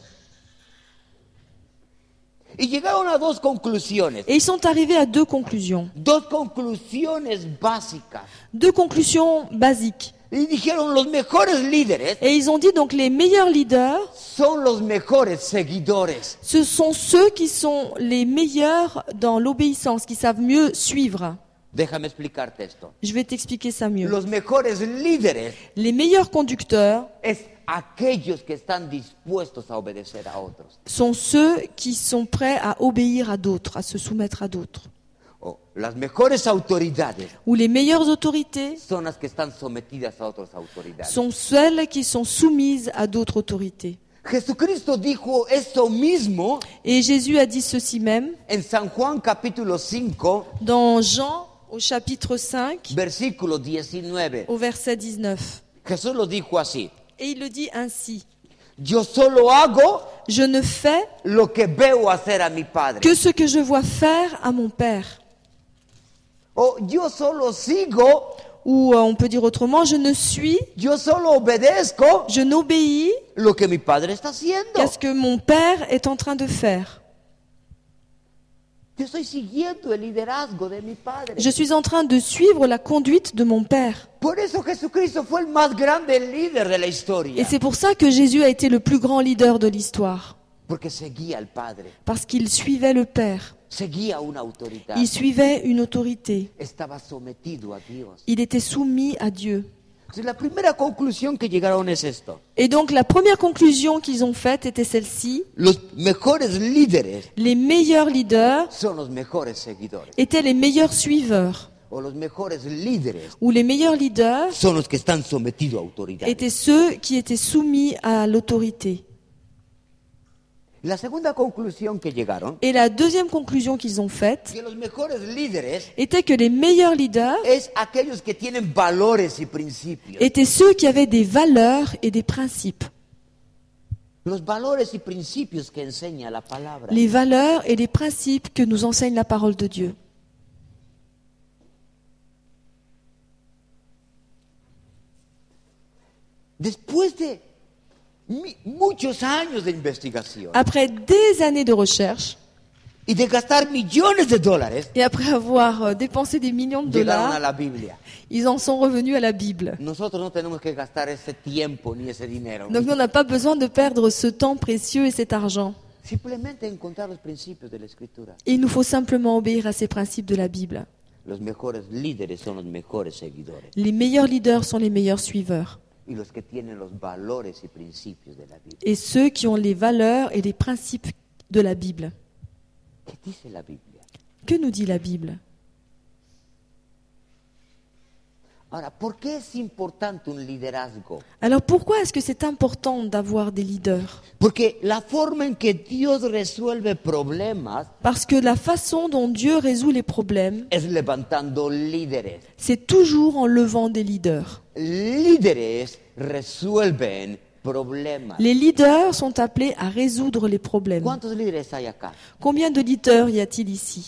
Y llegaron a dos conclusiones. Et ils sont arrivés à deux conclusions. Dos conclusiones básicas. Deux conclusions basiques. Y dijeron, los mejores líderes Et ils ont dit donc les meilleurs leaders, son los mejores seguidores. ce sont ceux qui sont les meilleurs dans l'obéissance, qui savent mieux suivre. Déjame explicarte esto. Je vais t'expliquer ça mieux. Los mejores líderes Les meilleurs conducteurs es aquellos que están dispuestos a obedecer a otros. sont ceux qui sont prêts à obéir à d'autres, à se soumettre à d'autres. O las mejores autoridades Ou les meilleures autorités son las que están sometidas a otras autoridades. sont celles qui sont soumises à d'autres autorités. Jesucristo dijo esto mismo Et Jésus a dit ceci même en San Juan capítulo 5, dans Jean au chapitre 5 versículo 19. au verset 19. Jesús lo dijo así. Et il le dit ainsi: Yo solo hago je ne fais lo que veo hacer a mi Padre. que ce que je vois faire à mon Père. O yo solo sigo, Ou on peut dire autrement, je ne suis, yo solo obedezco je n'obéis lo que mi Padre está haciendo. qu'à ce que mon Père est en train de faire. Yo estoy siguiendo el liderazgo de mi Padre. Je suis en train de suivre la conduite de mon Père. Por eso Jesucristo fue el más grande líder de la Et historia. c'est pour ça que Jésus a été le plus grand leader de l'histoire. Porque seguía al Padre, Parce qu'il suivait le Père. seguía una autoridad, Il suivait une autorité. estaba sometido a Dios. Il était soumis à Dieu. Entonces, la primera conclusión que llegaron es esto. Et donc la première conclusion qu'ils ont faite était celle-ci. Los mejores líderes Les meilleurs leaders son los mejores seguidores. étaient les meilleurs suiveurs. O los mejores líderes Ou les meilleurs leaders son los que están sometidos a autoridad. étaient ceux qui étaient soumis à l'autorité. La segunda conclusión que llegaron, Et la deuxième conclusion qu'ils ont faite que los mejores líderes était que les meilleurs leaders es aquellos que tienen valores y principios. étaient ceux qui avaient des valeurs et des principes. Los valores y principios que enseña la palabra. Les valeurs et les principes que nous enseigne la parole de Dieu. Después de muchos años de investigación Après des années de recherche y de gastar millones de dólares, et après avoir dépensé des millions de llegaron a dollars, la Biblia. ils en sont revenus à la Bible. Nosotros no tenemos que gastar ese tiempo ni ese dinero. Donc nous, on n'a pas besoin de perdre ce temps précieux et cet argent. Simplemente encontrar los principios de la Escritura. Il nous faut simplement obéir à ces principes de la Bible. Los mejores líderes son los mejores seguidores. Les meilleurs leaders sont les meilleurs suiveurs. Y los que tienen los valores y principios de la Biblia. Et ceux qui ont les valeurs et les principes de la Bible. ¿Qué dice la Biblia? Que nous dit la Bible? Ahora, ¿por qué es importante un liderazgo? Alors pourquoi est-ce que c'est important d'avoir des leaders? Porque la forma en que Dios resuelve problemas Parce que la façon dont Dieu résout les problèmes, es levantando líderes. c'est toujours en levant des leaders. Líderes resuelven problemas. Les leaders sont appelés à résoudre les problèmes. ¿Cuántos líderes hay acá? Combien de leaders y a-t-il ici?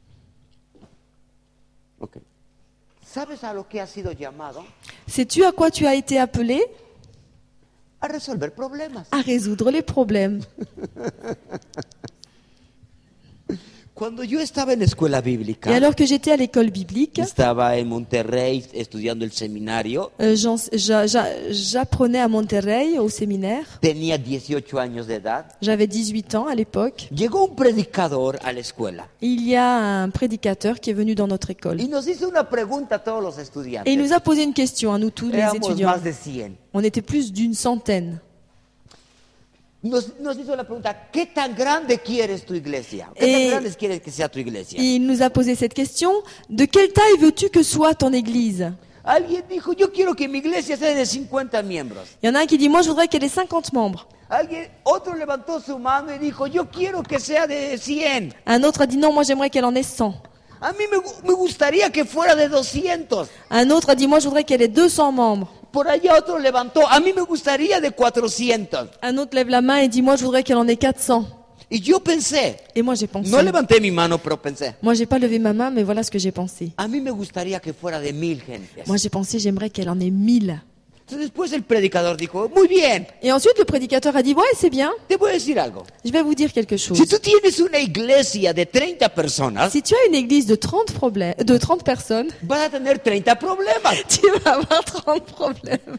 Okay. ¿Sabes a lo que has sido llamado? Sais-tu à quoi tu as été appelé? A resolver problemas. À résoudre les problèmes. Cuando yo estaba en la escuela Et bíblica, alors que j'étais à l'école biblique, estaba en Monterrey estudiando el seminario, j'apprenais à Monterrey, au séminaire. tenía 18 años de edad. J'avais 18 ans à l'époque. Llegó un predicador a la escuela Et il y a un prédicateur qui est venu dans notre école. y nos hizo una pregunta a todos los Et il estudiantes. nous a posé une question à nous tous les Éramos étudiants. más de 100. On était plus d'une centaine. Nos hizo la pregunta, ¿qué tan grande quieres tu iglesia? ¿Qué tan grande quieres que sea tu iglesia? Et il nous a posé cette question, de quelle taille veux-tu que soit ton église? Alguien dijo, yo quiero que mi iglesia sea de 50 miembros. Il y en a un qui dit, moi je voudrais qu'elle ait 50 membres. Otro levantó su mano y dijo, yo quiero que sea de 100. Un autre a dit, non, moi j'aimerais qu'elle en ait 100. A mí me gustaría que fuera de 200. Un autre a dit, moi je voudrais qu'elle ait 200 membres. Por allá otro levantó, a mí me gustaría de 400. Un autre lève la main et dit, moi je voudrais qu'elle en ait 400. Y yo pensé, Et moi j'ai pensé. no levanté mi mano, pero pensé, Moi j'ai pas levé ma main, mais voilà ce que j'ai pensé. a mí me gustaría que fuera de 1000 gentes. Moi j'ai pensé, j'aimerais qu'elle en ait 1000. Entonces después el predicador dijo, muy bien, Et ensuite le prédicateur a dit, ouais c'est bien, te voy a decir algo. je vais vous dire quelque chose. Si tú tienes una iglesia de 30 personas, Si tu as une église de 30 personnes, vas a tener 30 problemas. tu vas avoir 30 problèmes.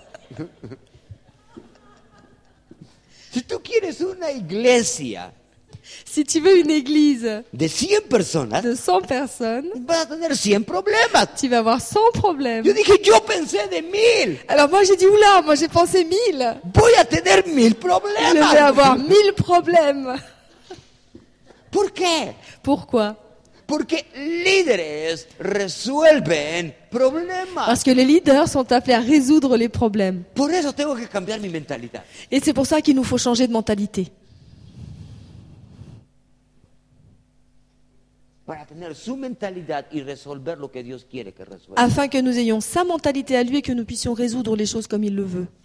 Si tú quieres una iglesia Si tu veux une église de 100 personas, de 100 personnes, vas a tener 100 problemas. tu vas avoir 100 problèmes. Yo dije, yo pensé de 1000. Alors moi j'ai dit, oula, moi j'ai pensé 1000. Voy a tener 1000 Je vais problemas. avoir 1000 problèmes. ¿Por qué? Pourquoi? Porque líderes resuelven problemas. Parce que les leaders sont appelés à résoudre les problèmes. Por eso tengo que cambiar mi mentalidad. Et c'est pour ça qu'il nous faut changer de mentalité. Para tener su mentalidad y resolver lo que Dios quiere que resuelva. Afin que nous ayons sa mentalité à lui et que nous puissions résoudre les choses comme il le veut.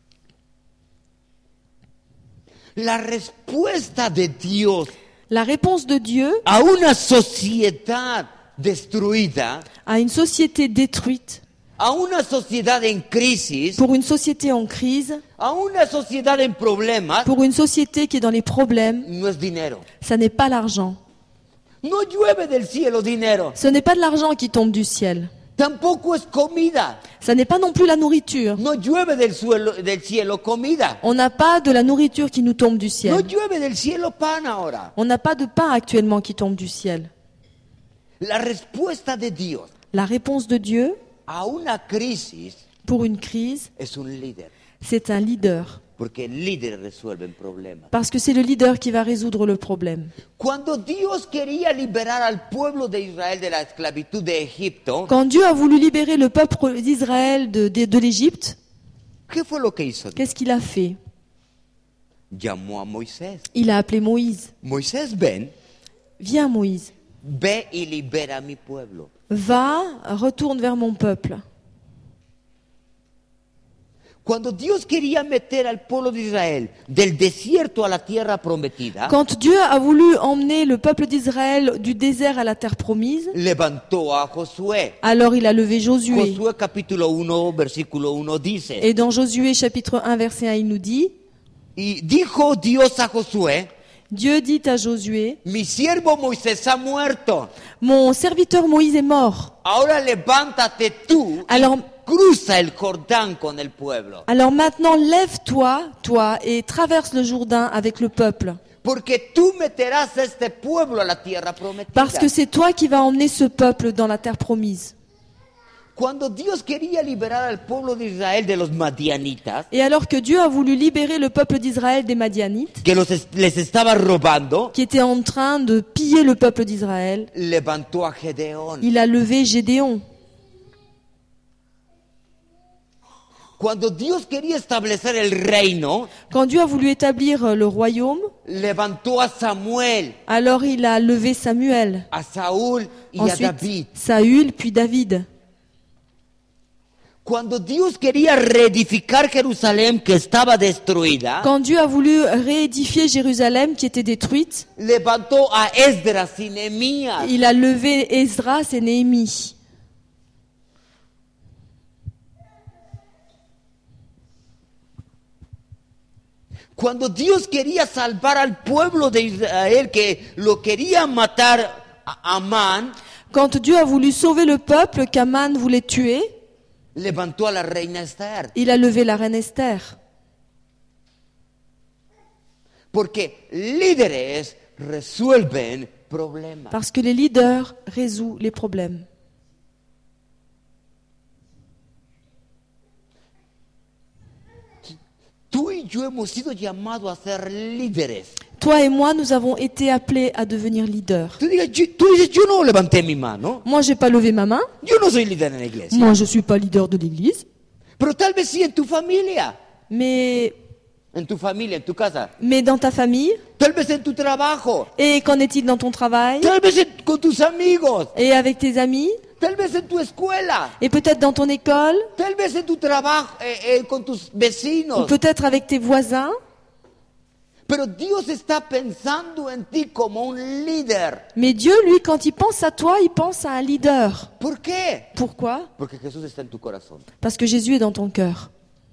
La respuesta de Dios La réponse de Dieu a una sociedad destruida, à une société détruite, a una sociedad en crisis, pour une société en crise, a una sociedad en problemas, pour une société qui est dans les problèmes, no es dinero. ça n'est pas l'argent. No llueve del cielo dinero. Ce n'est pas de l'argent qui tombe du ciel. Tampoco es comida. Ça n'est pas non plus la nourriture. No llueve del cielo comida. On n'a pas de la nourriture qui nous tombe du No ciel. llueve del cielo pan ahora. On n'a pas de pain actuellement qui tombe du ciel. La respuesta de Dios La réponse de Dieu a una crisis pour une crise, es un líder. c'est un leader. Porque líderes resuelven problemas. Parce que c'est le leader qui va résoudre le problème. Cuando Dios quería liberar al pueblo de Israel de la esclavitud de Egipto, Quand Dieu a voulu libérer le peuple d'Israël de l'Égypte, ¿qué fue lo que hizo Dios? qu'est-ce qu'il a fait? Llamó a Moisés. Il a appelé Moïse. Moisés, ven, Viens Moïse, ve y libera a mi pueblo. va, retourne vers mon peuple. Cuando Dios quería meter al pueblo de Israel del desierto a la tierra prometida, Quand Dieu a voulu emmener le peuple d'Israël du désert à la terre promise, levantó a Josué. alors il a levé Josué. Josué capítulo 1, versículo 1 dice, Et dans Josué chapitre 1 verset 1, il nous dit, y dijo Dios a Josué, Dieu dit à Josué, mi siervo Moisés ha muerto, mon serviteur Moïse est mort. ahora levántate tú Alors, y cruza el Jordán con el pueblo, alors maintenant lève-toi, toi, et traverse le Jourdain avec le peuple. porque tú meterás a este pueblo a la tierra prometida. Parce que c'est toi qui vas emmener ce peuple dans la terre promise. Cuando Dios quería liberar al pueblo de Israel de los madianitas, Et alors que Dieu a voulu libérer le peuple d'Israël des Madianites, que les estaba robando, qui étaient en train de piller le peuple d'Israël, levantó a Gedeón. il a levé Gédéon. Cuando Dios quería establecer el reino, Quand Dieu a voulu établir le royaume, levantó a Samuel, alors il a levé Samuel. a Saúl y a Ensuite, David. Saül, puis David. Cuando Dios quería reedificar Jerusalén que estaba destruida, Quand Dieu a voulu réédifier Jérusalem qui était détruite, levantó a Esdras y Nehemías. il a levé Esdras et Néhémie. Cuando Dios quería salvar al pueblo de Israel, que lo quería matar a Amán, Quand Dieu a voulu sauver le peuple qu'Aman voulait tuer, levantó a la reina Esther. il a levé la reine Esther. Porque líderes resuelven problemas. Parce que les leaders résolvent les problèmes. Tú y yo hemos sido llamados a ser líderes. Toi et moi, nous avons été appelés à devenir leaders. Tú dices, yo no levanté mi mano. Moi, j'ai pas levé ma main. Yo no soy líder en la iglesia. Moi, je suis pas leader de l'église. Pero tal vez sí en tu familia. Mais En tu familia, en tu casa. dans ta famille. Tal vez en tu trabajo. Et qu'en est-il dans ton travail? Tal vez con tus amigos. Et avec tes amis? Tal vez en tu escuela. Et peut-être dans ton école? Tal vez en tu trabajo, con tus Ou vecinos. peut-être avec tes voisins? Pero Dios está pensando en ti como un líder. Mais Dieu, lui, quand il pense à toi, il pense à un leader. ¿Por qué? Pourquoi? Porque Jesús está en tu corazón. Parce que Jésus est dans ton cœur.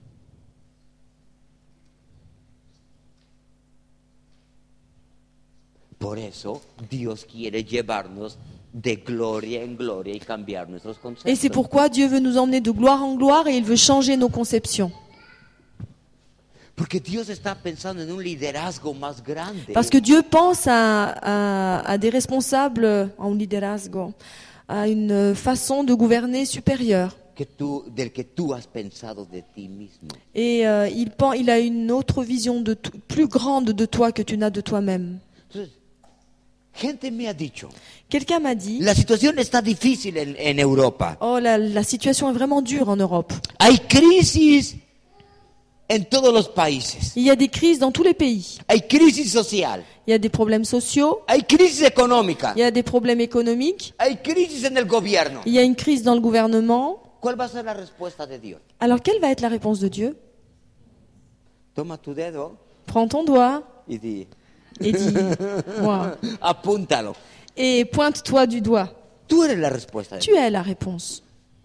Por eso Dios quiere llevarnos de gloria en gloria y cambiar nuestros conceptos. Et c'est pourquoi Dieu veut nous emmener de gloire en gloire et il veut changer nos conceptions. Porque Dios está pensando en un liderazgo más grande. Parce que Dieu pense à des responsables en liderazgo, à une façon de gouverner supérieure. Del que tú has pensado de ti mismo. Et il a une autre vision plus grande de toi que tu n'as de toi-même. Entonces, gente me ha dicho, Quelqu'un m'a dit, la situación está difícil en Europa. oh, la situation est vraiment dure en Europe. Hay crisis en todos los países. Il y a des crises dans tous les pays. Hay crisis social. Il y a des problèmes sociaux, Hay crisis económica. il y a des problèmes économiques, Hay crisis en el gobierno. il y a une crise dans le gouvernement. ¿Cuál va a ser la respuesta de Dios? Alors quelle va être la réponse de Dieu? Toma tu dedo Prends ton doigt y di, et dis, moi, apúntalo. et pointe-toi du doigt. Tú eres la respuesta de Tu Dios. es la réponse.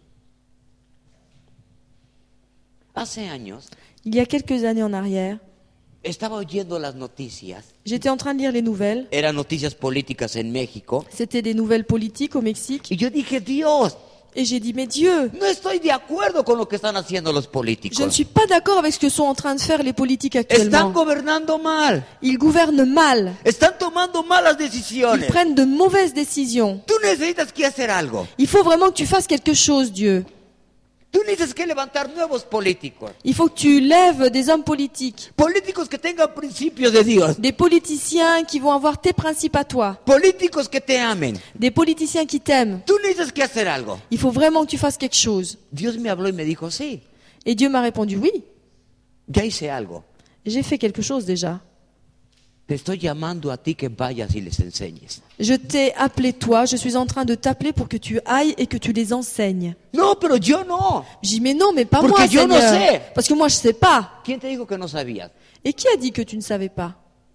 Hace años Il y a quelques années en arrière, estaba oyendo las noticias. j'étais en train de lire les nouvelles. Eran noticias políticas en México. C'était des nouvelles politiques au Mexique. Y yo dije, Dios, Et j'ai dit, mais Dieu, no estoy de acuerdo con lo que están haciendo los je ne políticos. suis pas d'accord avec ce que sont en train de faire les politiques Están actuellement. gobernando mal. Ils gouvernent mal. Están tomando malas Ils decisiones. prennent de mauvaises décisions. Tú necesitas que hacer algo. Il faut vraiment que tu fasses quelque chose, Dieu. Tú necesitas que levantar nuevos políticos. Il faut que tu lèves des hommes politiques. Políticos que tengan principios de Dios. Des politiciens qui vont avoir tes principes à toi. Políticos que te amen. Des politiciens qui t'aiment. Tú necesitas que hacer algo. Il faut vraiment que tu fasses quelque chose. Dios me habló y me dijo, sí, Et Dieu m'a répondu, oui, ya hice algo. j'ai fait quelque chose déjà. Te estoy llamando a ti que vayas y les enseñes. Je t'ai appelé toi, je suis en train de t'appeler pour que tu ailles et que tu les enseignes. No, pero yo no. J'ai dit, mais non, mais pas Porque moi, yo no Seigneur. sé. Parce que moi, je sais pas. ¿Quién te dijo que no sabías? Et qui a dit que tu ne savais pas?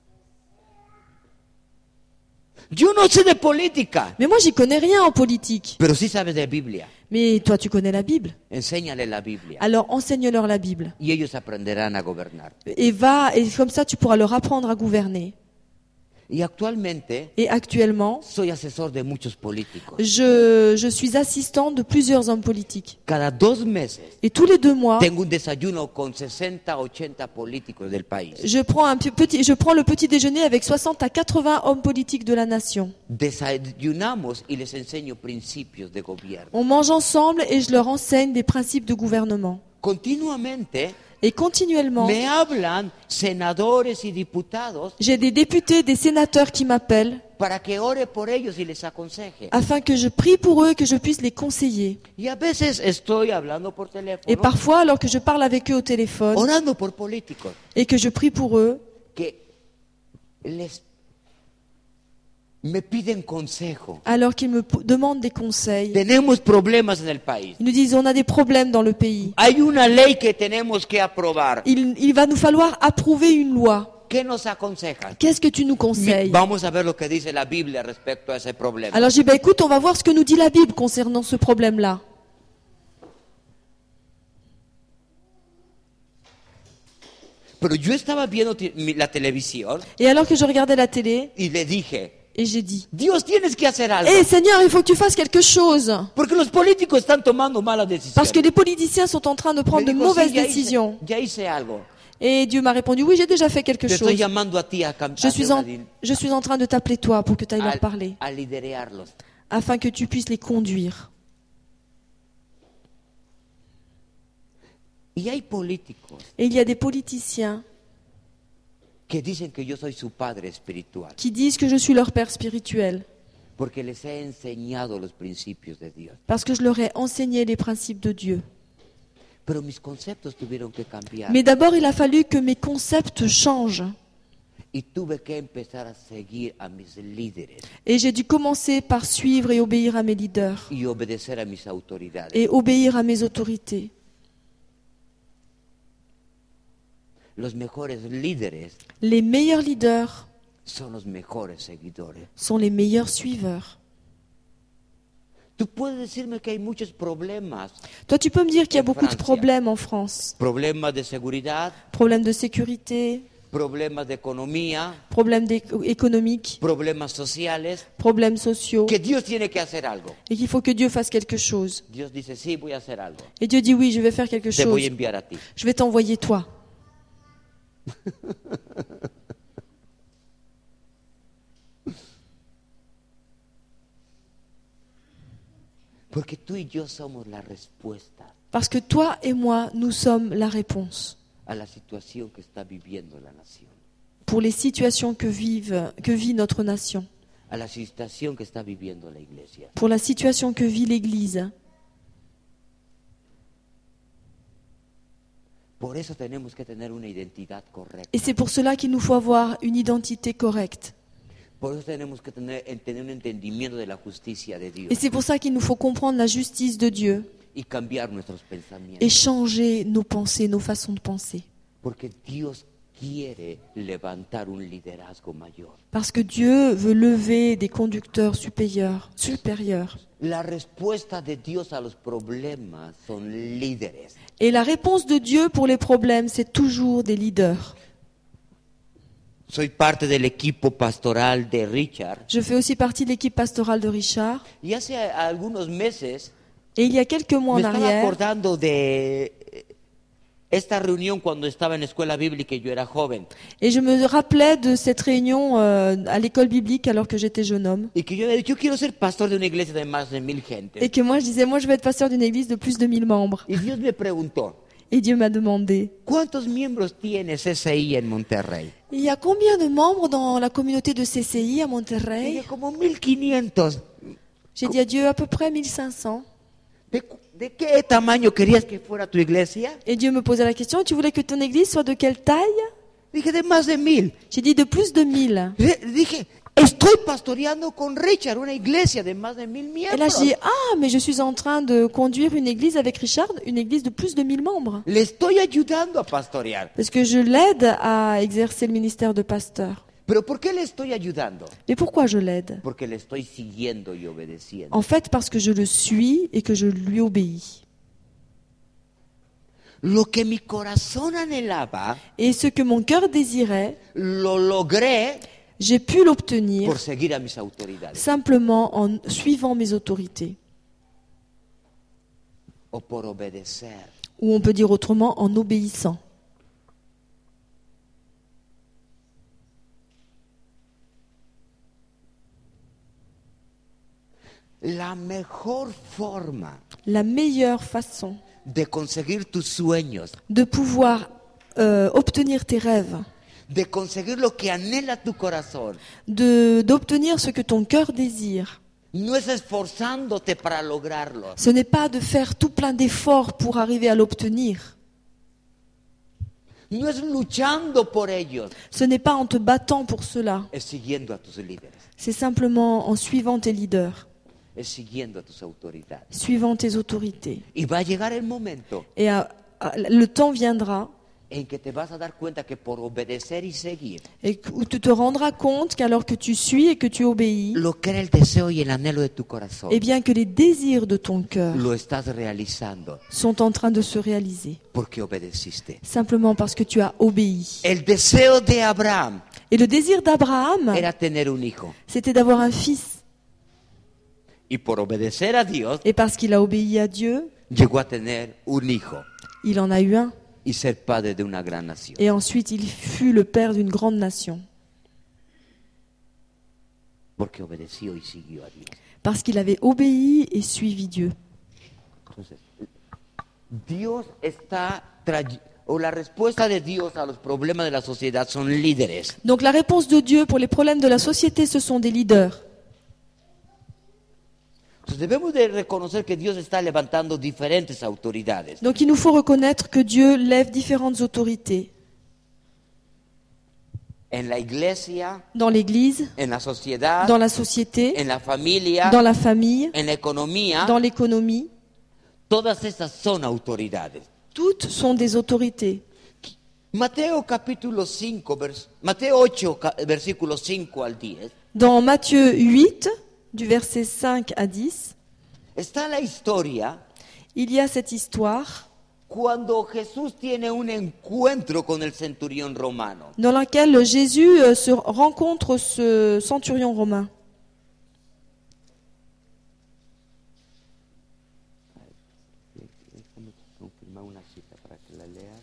Yo no sé de política, Mais moi, j'y connais rien en politique. pero sí sabes de Biblia. Mais toi, tu connais la Bible. Enséñale la Biblia Alors, enseigne-leur la Bible. y ellos aprenderán a gobernar. Et comme ça, tu pourras leur apprendre à gouverner. Y actualmente Et actuellement, soy asesor de muchos políticos. je suis assistant de plusieurs hommes politiques. Cada 2 meses Et tous les 2 mois, tengo un desayuno con 60, 80 políticos del país. je prends le petit déjeuner avec 60 à 80 hommes politiques de la nation. Desayunamos y les enseño principios de gobierno. On mange ensemble et je leur enseigne des principes de gouvernement. Continuamente Et continuellement, me hablan senadores y diputados j'ai des députés, des sénateurs qui m'appellent para que ore por ellos y les aconseje. afin que je prie pour eux et que je puisse les conseiller. Y a veces estoy hablando por Et teléfono, parfois, alors que je parle avec eux au téléphone orando por políticos et que je prie pour eux, que me piden consejo. alors qu'ils me demandent des conseils, Tenemos problemas en el país. ils nous disent on a des problèmes dans le pays. Hay una ley que tenemos que aprobar. Il va nous falloir approuver une loi. ¿Qué nos aconsejas? Qu'est-ce que tu nous conseilles? Vamos a ver lo que dice la Biblia respecto a ese problema. Alors j'ai dit, écoute, on va voir ce que nous dit la Bible concernant ce problème-là. Pero yo estaba viendo la televisión Et alors que je regardais la télé, y le dije, et j'ai dit, Dios, tienes que hacer algo. hé Seigneur, il faut que tu fasses quelque chose. Porque los políticos están tomando malas decisiones. Parce que les politiciens sont en train de prendre de Me dijo, mauvaises "Sí, décisions. ya hice algo. Et Dieu m'a répondu, oui, j'ai déjà fait quelque Te chose. estoy llamando a ti a Je suis en train de t'appeler toi pour que tu ailles leur parler, a liderarlos. afin que tu puisses les conduire. Y hay políticos Et il y a des politiciens que dicen que yo soy su padre espiritual qui disent que je suis leur père spirituel, porque les he enseñado los principios de Dios. parce que je leur ai enseigné les principes de Dieu. Pero mis conceptos tuvieron que cambiar Mais d'abord, il a fallu que mes concepts changent. y tuve que empezar a seguir a mis líderes Et j'ai dû commencer par suivre et obéir à mes leaders y obedecer a mis autoridades. et obéir à mes autorités. Los mejores líderes Les meilleurs leaders son los mejores seguidores. sont les meilleurs suiveurs. Tú puedes decirme que hay muchos problemas, Toi, tu peux me dire qu'il y a En beaucoup de Francia. problèmes en France. problemas de seguridad, Problèmes de sécurité, problemas de economía, problèmes économiques, problemas sociales, problèmes sociaux, que Dios tiene que hacer algo. et qu'il faut que Dieu fasse quelque chose. Dios dice, sí, voy a hacer algo. Et Dieu dit, oui, je vais faire quelque Te voy a chose. enviar a ti. Je vais t'envoyer toi. Porque tú y yo somos la respuesta Parce que toi et moi, nous sommes la réponse a la situación que está viviendo la nación, pour les situations que vit notre nation, a la situación que está viviendo la iglesia. pour la situation que vit l'Église. Por eso tenemos que tener una identidad correcta. Et c'est pour cela qu'il nous faut avoir une identité correcte. Por eso tenemos que tener un entendimiento de la justicia de Dios Et c'est pour ça qu'il nous faut comprendre la justice de Dieu y cambiar nuestros pensamientos. et changer nos pensées, nos façons de penser. Porque Dios quiere levantar un liderazgo mayor. Parce que Dieu veut lever des conducteurs supérieurs. La respuesta de Dios a los problemas son líderes. Et la réponse de Dieu pour les problèmes, c'est toujours des leaders. Soy parte del equipo pastoral de Richard Je fais aussi partie de l'équipe pastorale de Richard. y hace algunos meses Et il y a quelques mois me en estaba arrière, acordando de esta reunión cuando estaba en la escuela bíblica y yo era joven. et je me rappelais de cette réunion à l'école biblique alors que j'étais jeune homme. Y que yo había dicho, yo quiero ser pastor de una iglesia de más de 1000 gentes. Et que moi, je disais, moi, je vais être pasteur d'une église de plus de 1000 membres. Y Dios me preguntó, Et Dieu m'a demandé, ¿cuántos miembros tiene CCI en Monterrey? il y a combien de membres dans la communauté de CCI à Y Monterrey? yo, como 1500. J'ai dit à Dieu, à peu près 1500. ¿De qué tamaño querías que fuera tu iglesia? Et Dieu me posait la question, tu voulais que ton église soit de quelle taille? Dije, de más de 1000. J'ai dit de plus de 1000. Dije, estoy pastoreando con Richard una iglesia de más de 1000 Et là, miembros. j'ai dit, ah, mais je suis en train de conduire une église avec Richard, une église de plus de 1000 membres. Le estoy ayudando a pastorear. Parce que je l'aide à exercer le ministère de pasteur. ¿Pero por qué le estoy ayudando? Mais pourquoi je l'aide? Porque le estoy siguiendo y obedeciendo. En fait, parce que je le suis et que je lui obéis. Lo que mi corazón anhelaba, Et ce que mon cœur désirait, lo logré j'ai pu l'obtenir por seguir a mis autoridades simplement en suivant mes autorités. o por obedecer. Ou on peut dire autrement, en obéissant. La mejor forma La meilleure façon de conseguir tus sueños, de pouvoir obtenir tes rêves, de conseguir lo que anhela tu corazón, d'obtenir ce que ton cœur désire, no es esforzándote para lograrlo. ce n'est pas de faire tout plein d'efforts pour arriver à l'obtenir. No es luchando por ellos, Ce n'est pas en te battant pour cela. es siguiendo a tus líderes, C'est simplement en suivant tes leaders, es siguiendo a tus autoridades. suivant tes autorités. Y va a llegar el momento Et le temps viendra en que te vas a dar cuenta que por obedecer y seguir, et où tu te rendras compte qu'alors que tu suis et que tu obéis, lo que era el deseo y el anhelo de tu corazón, eh bien que les désirs de ton cœur lo estás realizando sont en train de se réaliser, porque obedeciste. simplement parce que tu as obéi. El deseo de Abraham Et le désir d'Abraham, era tener un hijo. c'était d'avoir un fils. Y por obedecer a Dios, Et parce qu'il a obéi à Dieu, llegó a tener un hijo il en a eu un. y ser padre de una gran nación. Et ensuite, il fut le père d'une grande nation. Porque obedeció y siguió a Dios. Parce qu'il avait obéi et suivi Dieu. Entonces, Dios está o la respuesta de Dios a los problemas de la sociedad son líderes. Donc la réponse de Dieu pour les problèmes de la société, ce sont des leaders. Entonces debemos de reconocer que Dios está levantando diferentes autoridades. Donc il nous faut reconnaître que Dieu lève différentes autorités. En la iglesia, Dans l'Église, en la sociedad, dans la société, en la familia, dans la famille, en la economía, dans l'économie. todas esas son autoridades. Toutes sont des autorités. Mateo capítulo 5, Mateo 8, versículos 5 al 10, Dans Matthieu 8, du verset 5 à 10, está la historia il y a cette histoire cuando Jesús tiene un encuentro con el centurión romano. dans laquelle Jésus se rencontre ce centurion romain. Déjame confirmar una cita para que la leas.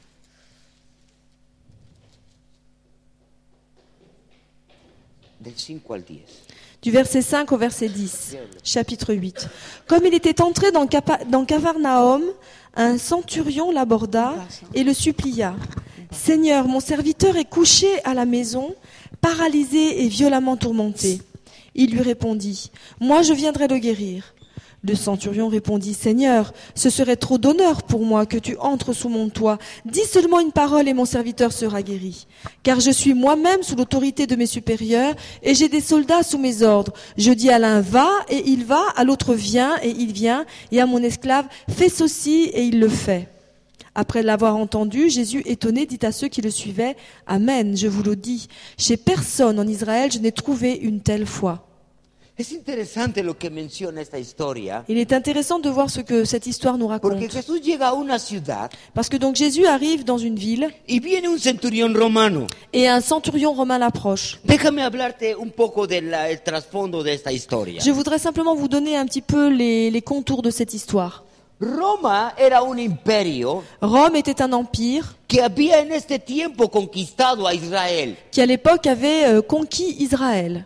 Del 5 al 10. Du verset 5 au verset 10, chapitre 8. Comme il était entré dans Capharnaüm, un centurion l'aborda et le supplia. « Seigneur, mon serviteur est couché à la maison, paralysé et violemment tourmenté. » Il lui répondit, « Moi je viendrai le guérir. » Le centurion répondit, « Seigneur, ce serait trop d'honneur pour moi que tu entres sous mon toit. Dis seulement une parole et mon serviteur sera guéri. Car je suis moi-même sous l'autorité de mes supérieurs et j'ai des soldats sous mes ordres. Je dis à l'un, va et il va, à l'autre, viens et il vient, et à mon esclave, fais ceci et il le fait. » Après l'avoir entendu, Jésus, étonné, dit à ceux qui le suivaient, « Amen, je vous le dis, chez personne en Israël je n'ai trouvé une telle foi. » Es interesante lo que menciona esta historia, Il est intéressant de voir ce que cette histoire nous porque raconte. Jesús llega a una ciudad Parce que donc Jésus arrive dans une ville y viene un centurión romano. et un centurion romain l'approche. Déjame hablarte un poco del trasfondo de esta historia. Je voudrais simplement vous donner un petit peu les contours de cette histoire. Roma era un imperio Rome était un empire que había en este tiempo conquistado a Israel. qui à l'époque avait conquis Israël.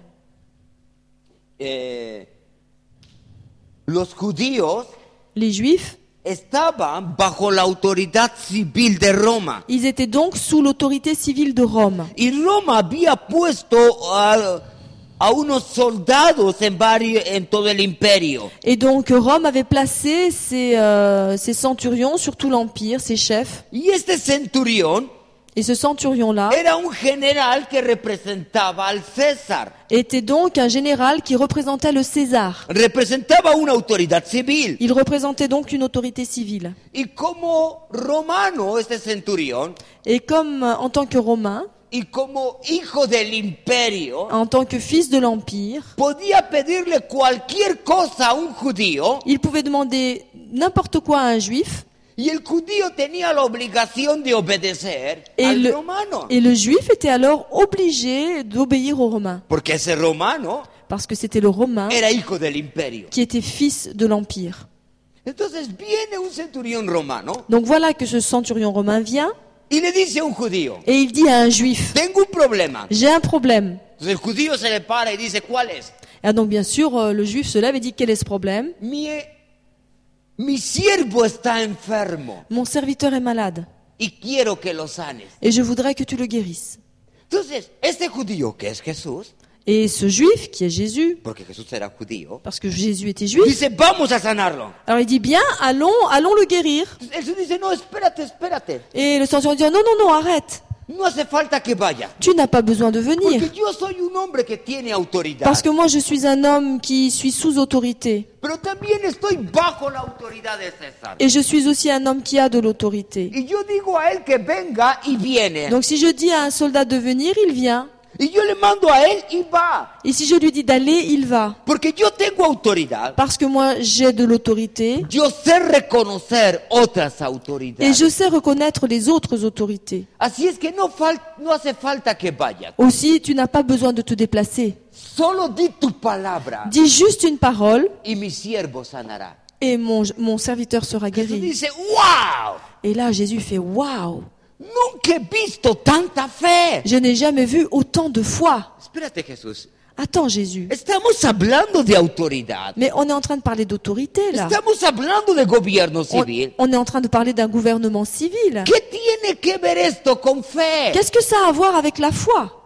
Los judíos Les Juifs, estaban bajo la autoridad civil de Roma. ils étaient donc sous l'autorité civile de Rome. Y Roma había puesto a unos soldados en todo el imperio. Et donc Rome avait placé ses centurions sur tout l'empire, ses chefs. Y este centurión Et ce centurion-là era un general que representaba al César. était donc un général qui représentait le César. Representaba una autoridad civil. Il représentait donc une autorité civile. Y como romano, este centurión, Et comme en tant que Romain, y como hijo del imperio, en tant que fils de l'empire, podía pedirle cualquier cosa a un judío, il pouvait demander n'importe quoi à un juif, y el judío tenía la obligación de obedecer et al romano. le juif était alors obligé d'obéir au Romain, Porque ese romano parce que c'était le Romain era hijo del imperio. qui était fils de l'empire. Entonces viene un centurión romano Donc voilà que ce centurion romain vient y le dice a un judío, et il dit à un juif, tengo un problema. j'ai un problème. Entonces el judío se le para y dice, ¿cuál es? Et donc bien sûr, le juif se lève et dit, quel est ce problème? Mi siervo está enfermo Mon serviteur est malade y quiero que lo sanes. et je voudrais que tu le guérisses. Entonces, este judío que es Jesús, Et ce juif, qui est Jésus, porque Jesús era judío, parce que Jésus était juif, dice, vamos a sanarlo. alors il dit, bien, allons le guérir. Jesús dice, no, espérate. Et le centurion dit, non, arrête. no hace falta que vaya. tu n'as pas besoin de venir. Porque yo soy un hombre que tiene autoridad. Parce que moi, je suis un homme qui suis sous autorité. Pero también estoy bajo la autoridad de César. Et je suis aussi un homme qui a de l'autorité. Y yo digo a él que venga y viene. Donc si je dis à un soldat de venir, il vient. Y yo le mando a él y va. Et si je lui dis d'aller, il va. Porque yo tengo autoridad. Parce que moi, j'ai de l'autorité. Yo sé reconocer otras Et autoridades. je sais reconnaître les autres autorités. Así es que no hace falta que vayas. Aussi, tu n'as pas besoin de te déplacer. Solo di tu palabra Dis juste une parole y mi siervo sanará. et mon serviteur sera Jesús guéri. dice, wow, Et là, Jésus fait waouh! nunca he visto tanta fe. Je n'ai jamais vu autant de foi. Espérate, Jesús. Attends, Jésus. Estamos hablando de autoridad. Mais on est en train de parler d'autorité là. Estamos hablando de gobierno civil. On est en train de parler d'un gouvernement civil. ¿Qué tiene que ver esto con fe? Qu'est-ce que ça a à voir avec la foi?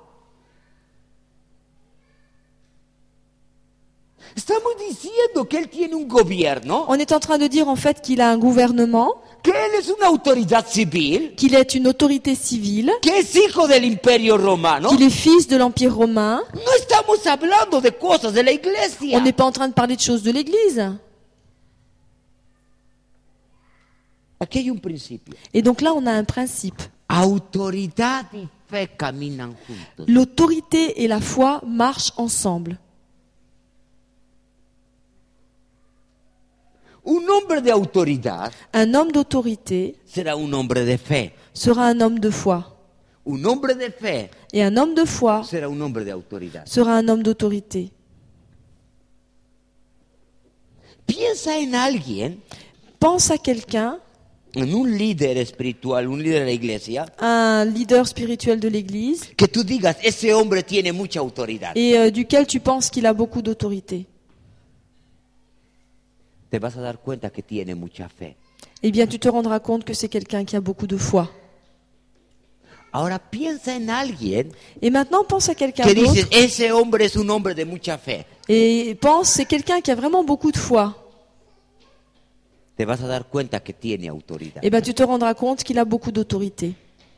Estamos diciendo que él tiene un gobierno, On est en train de dire en fait qu'il a un gouvernement, que él es una autoridad civil, qu'il est une autorité civile, que es hijo del imperio romano. qu'il est fils de l'Empire romain. No estamos hablando de cosas de la iglesia. On n'est pas en train de parler de choses de l'Église. Aquí hay un principio. Et donc là, on a un principe. Autoridad y fe caminan juntos. L'autorité et la foi marchent ensemble. Un hombre de autoridad Un homme d'autorité será un hombre de fe. sera un homme de foi. Un hombre de fe Et un homme de foi será un hombre de autoridad. sera un homme d'autorité. Piensa en alguien, Pense à quelqu'un, en un líder espiritual, un líder de la iglesia, un leader spirituel de l'Église, que tú digas, ese hombre tiene mucha autoridad. et duquel tu penses qu'il a beaucoup d'autorité. Te vas a dar cuenta que tiene mucha fe. Eh bien, tu te rendras compte que c'est quelqu'un qui a beaucoup de foi. Ahora piensa en alguien Et maintenant, pense à quelqu'un que dices, d'autre, ese hombre es un hombre de mucha fe. et pense, c'est quelqu'un qui a vraiment beaucoup de foi. Te vas a dar cuenta que tiene autoridad. Eh bien, tu te rendras compte qu'il a beaucoup d'autorité.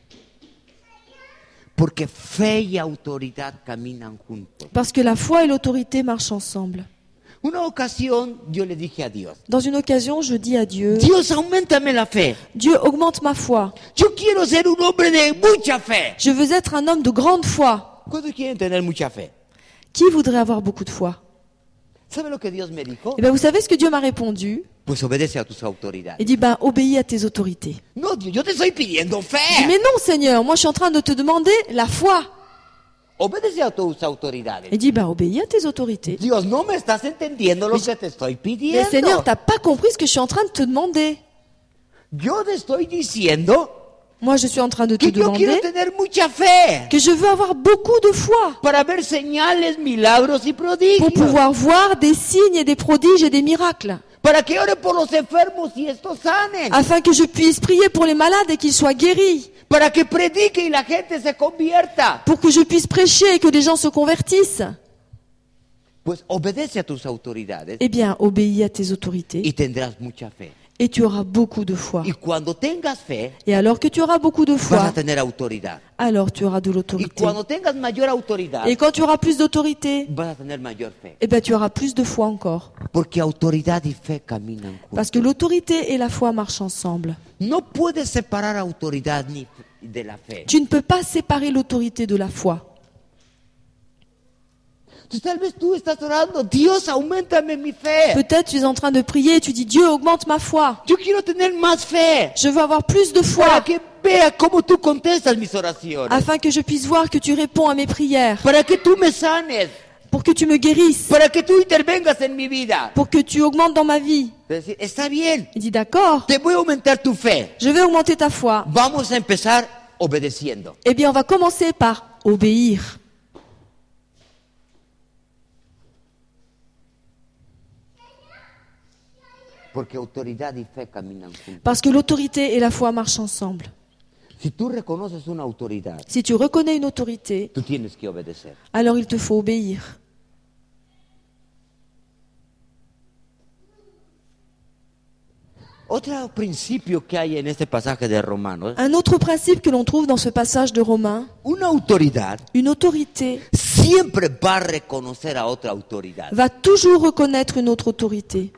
Porque fe y autoridad caminan juntos. Parce que la foi et l'autorité marchent ensemble. Una ocasión yo le dije a Dios, Dans une occasion, je dis à Dieu, Dios, aumentame la fe. Dieu, augmente ma foi. Yo quiero ser un hombre de mucha fe. Je veux être un homme de grande foi. ¿Cuántos quieren tener mucha fe? Qui voudrait avoir beaucoup de foi? ¿Sabe lo que Dios me dijo? Eh bien, vous savez ce que Dieu m'a répondu? Pues obedece a tus autoridades. Il dit, ben, obéis à tes autorités. No, Dios, yo te estoy pidiendo Je dis, mais fe. non, Seigneur, moi je suis en train de te demander la foi. Obedece a tus autoridades. Il dit, ben, obéis à tes autorités. Dios, no me estás entendiendo lo que te estoy Mais pidiendo. Seigneur, t'as pas compris ce que je suis en train de te demander. Yo te estoy diciendo Moi, je suis en train de te que yo quiero demander tener mucha fe que je veux avoir beaucoup de foi para ver señales, milagros y prodigios. pour pouvoir voir des signes et des prodiges et des miracles, Para que ore por los enfermos y estos sanen. afin que je puisse prier pour les malades et qu'ils soient guéris, Para que predique y la gente se convierta. pour que je puisse prêcher et que les gens se convertissent. Pues obedece a tus autoridades Eh bien, obéis à tes autorités y tendrás mucha fe. et tu auras beaucoup de foi. Y cuando tengas fe, Et alors que tu auras beaucoup de vas a foi, tener autoridad. alors tu auras de Y l'autorité. cuando tengas mayor autoridad, Et quand tu auras plus d'autorité, vas a tener mayor fe. eh bien, tu auras plus de foi encore. Porque autoridad y fe caminan juntos. Parce que l'autorité et la foi marchent ensemble. No puedes separar autoridad ni de la fe. Tu ne peux pas séparer l'autorité de la foi. Entonces, tal vez tú estás orando, Dios, aumentame mi fe. Peut-être tu es en train de prier et tu dis, Dieu, augmente ma foi. Yo quiero tener más fe Je veux avoir plus de para foi, que vea cómo tú contestas mis oraciones. afin que je puisse voir que tu réponds à mes prières, Para que tú me sanes. pour que tu me guérisses, Para que tú intervengas en mi vida. pour que tu augmentes dans ma vie. Es decir, está bien, Il dit, d'accord, te voy a aumentar tu fe. je vais augmenter ta foi. Vamos a empezar obedeciendo. Eh bien, on va commencer par obéir. Porque autoridad y fe caminan juntos. Parce que l'autorité et la foi marchent ensemble. Si tú reconoces una autoridad, Si tu reconnais une autorité, tú tienes que obedecer. alors il te faut obéir. Otro principio que hay en este pasaje de Romanos, Un autre principe que l'on trouve dans ce passage de Romains, una autoridad une autorité siempre va a reconocer a otra autoridad. va toujours reconnaître une autre autorité.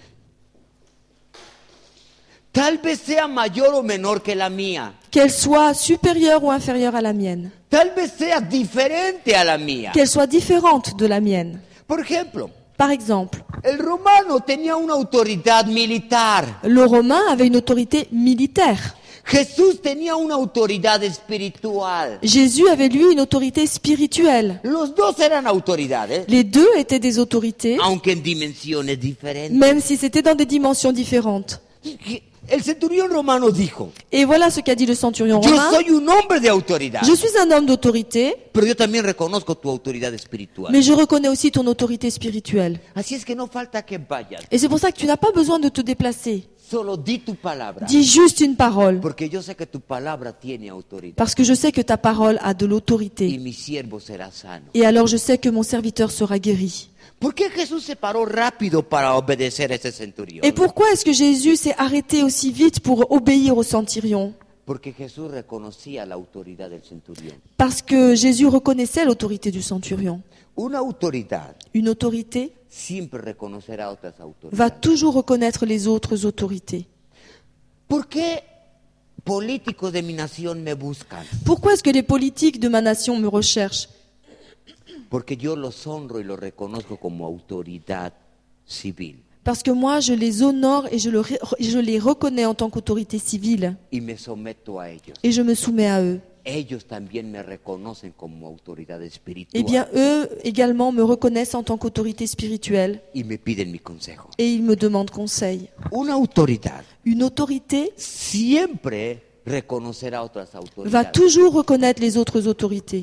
Tal vez sea mayor o menor que la mía. Qu'elle soit supérieure ou inférieure à la mienne. Tal vez sea diferente a la mía. Qu'elle soit différente de la mienne. Por ejemplo, Par exemple, el romano tenía una autoridad militar. le Romain avait une autorité militaire. Jesús tenía una autoridad espiritual. Jésus avait lui une autorité spirituelle. Los dos eran autoridades, Les deux étaient des autorités, aunque en dimensiones diferentes. même si c'était dans des dimensions différentes. El centurión romano dijo, Et voilà ce qu'a dit le centurion yo romain. soy un hombre de autoridad, Je suis un homme d'autorité, pero yo también reconozco tu autoridad espiritual. mais je reconnais aussi ton autorité spirituelle. Así es que no falta que vayas, Et c'est pour ça que tu n'as pas besoin de te déplacer. solo di tu palabra, Dis juste une parole, porque yo sé que tu palabra tiene autoridad parce que je sais que ta parole a de y l'autorité. mi siervo será sano. Et alors je sais que mon serviteur sera guéri. ¿Por qué Jesús se paró rápido para obedecer a ese centurión? Et pourquoi est-ce que Jésus s'est arrêté aussi vite pour obéir au centurion? Porque Jesús reconocía la autoridad del centurión. Parce que Jésus reconnaissait l'autorité du centurion. Una autoridad Une autorité siempre reconocerá otras va autoridades. toujours reconnaître les autres autorités. ¿Por qué políticos de mi nación me buscan? Pourquoi est-ce que les politiques de ma nation me recherchent? Porque yo los honro y los reconozco como autoridad civil. Parce que moi, je les honore et je les reconnais en tant qu'autorité civile. Y me someto a ellos. Et je me soumets à eux. Ellos también me reconocen como autoridad espiritual. Eh bien, eux également me reconnaissent en tant qu'autorité spirituelle. Y me piden mi consejo. Et ils me demandent conseil. Una autoridad Une autorité siempre reconocerá otras va autoridades. toujours reconnaître les autres autorités.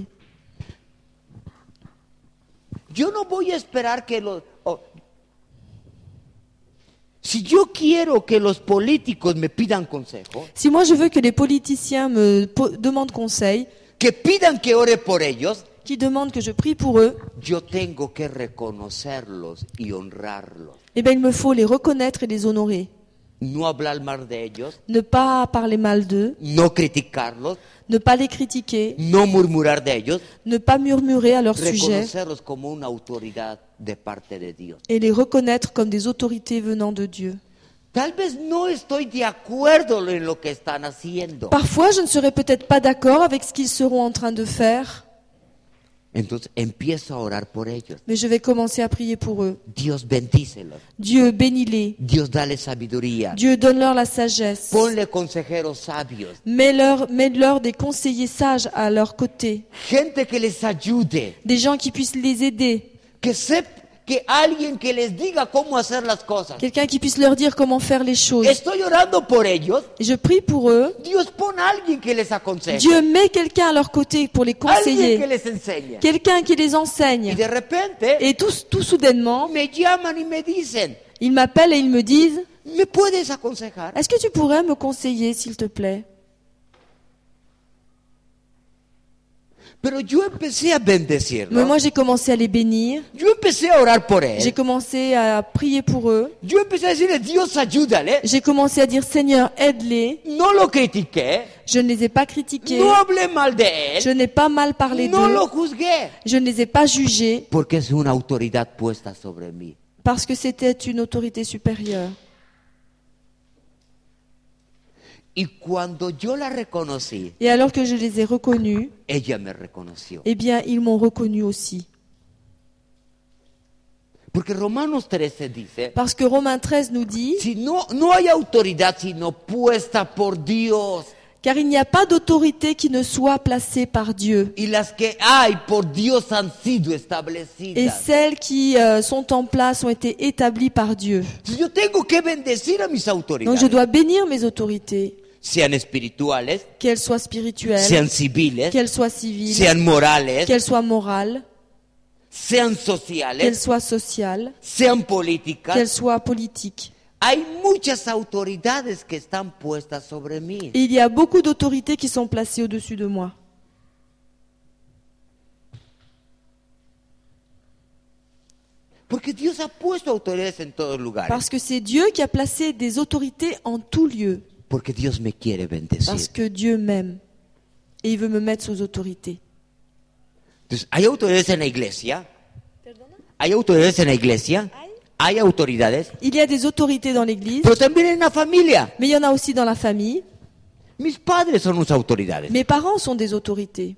Yo no voy a esperar que los... si yo quiero que los políticos me pidan consejo, Si moi je veux que les politiciens me demandent conseil, que pidan que ore por ellos, qui demandent que je prie pour eux, yo tengo que reconocerlos y honrarlos. eh bien il me faut les reconnaître et les honorer. No hablar mal de ellos, Ne pas parler mal d'eux, no criticarlos, ne pas les critiquer, no murmurar de ellos, ne pas murmurer à leur sujet reconocerlos como una autoridad de parte de Dios. et les reconnaître comme des autorités venant de Dieu. Tal vez no estoy de acuerdo en lo que están haciendo. Parfois, je ne serai peut-être pas d'accord avec ce qu'ils seront en train de faire, Entonces empiezo a orar por ellos. mais je vais commencer à prier pour eux. Dios bendícelos. Dieu, bénis-les. Dios dale sabiduría. Dieu, donne-leur la sagesse. Ponle consejeros sabios. Mets-leur des conseillers sages à leur côté. Gente que les ayude. Des gens qui puissent les aider. Que alguien que les diga cómo hacer las cosas. Quelqu'un qui puisse leur dire comment faire les choses. Estoy orando por ellos. Et je prie pour eux. Dios pone a alguien que les aconseje. Dieu met quelqu'un à leur côté pour les Alguien que conseiller. les enseñe. Quelqu'un qui les Y enseigne. de repente Et tout soudainement, me llaman y me dicen, ils m'appellent et ils me disent, ¿me puedes aconsejar? est-ce que tu pourrais me conseiller, s'il te plaît? Pero yo empecé a Mais bendecirlos. moi, j'ai commencé à les bénir. Yo empecé a orar por J'ai él. commencé à prier pour eux. Yo empecé a decirle, Dios ayúdale. J'ai commencé à dire, Seigneur, aide-les. No lo critiqué. Je ne les ai pas critiqués. No hablé mal de Je él. n'ai pas mal parlé No d'eux. lo juzgué. Je ne les ai pas jugés Porque es una autoridad puesta sobre mí. parce que c'était une autorité supérieure. Y cuando yo la reconocí, Et alors que je les ai reconnus, ella me reconoció. eh bien, ils m'ont reconnu aussi. Porque Romanos 13 dice, Parce que Romains 13 nous dit, si no hay autoridad sino puesta por Dios. car il n'y a pas d'autorité qui ne soit placée par Dieu. Y las que hay por Dios han sido Et establecidas. celles qui sont en place ont été établies par Dieu. Entonces yo tengo que bendecir a mis Donc autoridades. je dois bénir mes autorités, Sean espirituales, qu'elles soient spirituelles, sean civiles, qu'elles soient civiles, sean morales, qu'elles soient morales, sean qu'elles sociales, soient sociales, sean qu'elles políticas. soient politiques. Hay muchas autoridades que están puestas sobre mí. Et il y a beaucoup d'autorités qui sont placées au-dessus de moi. Porque Dios ha puesto autoridades en todos lugares. Parce que c'est Dieu qui a placé des autorités en tout lieu. Porque Dios me quiere Parce bendecir. que Dieu m'aime. Et il veut me mettre sous autorité. Entonces, ¿hay autoridades en la iglesia? ¿Hay autoridades en la iglesia? ¿Hay autoridades? Il y a des autorités dans l'église, Pero también en la familia. mais il y en a aussi dans la famille. Mis padres son unas autoridades. Mes parents sont des autorités.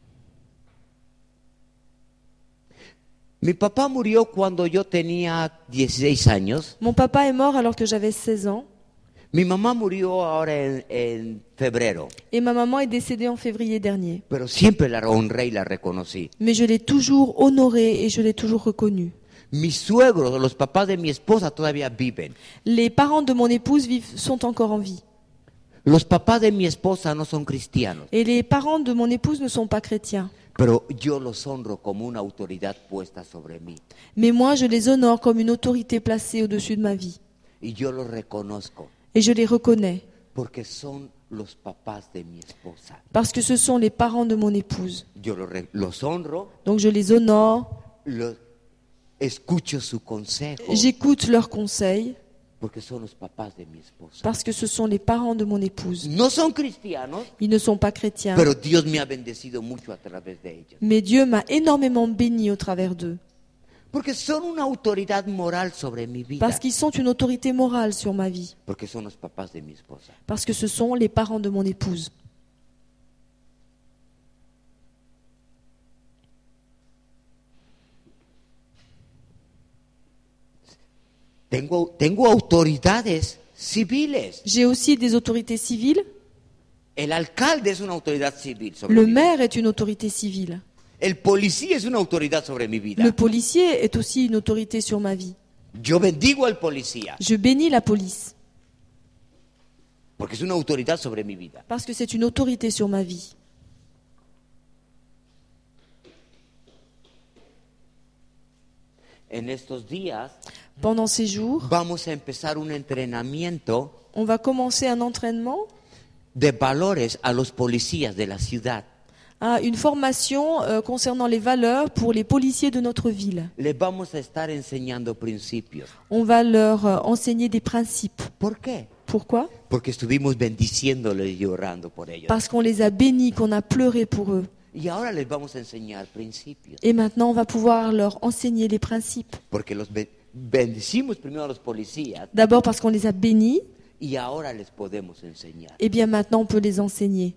Mi papá murió cuando yo tenía 16 años. Mon papa est mort alors que j'avais 16 ans. Mi mamá murió ahora en febrero. Et ma maman est décédée en février dernier. Pero siempre la honré y la reconocí. Mais je l'ai toujours honorée et je l'ai toujours reconnue. Mis suegros, los papás de mi esposa todavía viven. Les parents de mon épouse sont encore en vie. Los papás de mi esposa no son cristianos. Et les parents de mon épouse ne sont pas chrétiens. Pero yo los honro como una autoridad puesta sobre mí. Mais moi, je les honore comme une autorité placée au-dessus de ma vie. Y yo los reconozco Et je les reconnais. porque son los papás de mi esposa. Parce que ce sont les parents de mon épouse. Yo los honro, Donc je les honore. escucho su consejo J'écoute leurs conseils. porque son los papás de mi esposa. Parce que ce sont les parents de mon épouse. No son cristianos, Ils ne sont pas chrétiens. pero Dios me ha bendecido mucho a través de ellos. Mais Dieu m'a énormément béni au travers d'eux. Porque son una autoridad moral sobre mi vida. Parce qu'ils sont une autorité morale sur ma vie. Porque son los papás de mi esposa. Parce que ce sont les parents de mon épouse. Tengo autoridades civiles. J'ai aussi des autorités civiles. El alcalde es una autoridad civil sobre Le mi vida. maire est une autorité civile. El policía es una autoridad sobre mi vida. Le policier est aussi une autorité sur ma vie. Yo bendigo al policía Je bénis la police porque es una autoridad sobre mi vida. parce que c'est une autorité sur ma vie. En estos días Pendant ces jours, vamos a empezar un entrenamiento on va commencer un entraînement, de valores a los policías de la ciudad. une formation concernant les valeurs pour les policiers de notre ville. Les vamos a estar enseñando principios. On va leur enseigner des principes. ¿Por qué? Pourquoi? Porque estuvimos bendiciéndoles y orando por ellos. Parce qu'on les a bénis, qu'on a pleuré pour eux. Y ahora les vamos a enseñar principios. Et maintenant, on va pouvoir leur enseigner les principes. Porque los bendecimos primero a los policías D'abord parce qu'on les a bénis, y ahora les podemos enseñar. et bien maintenant, on peut les enseigner.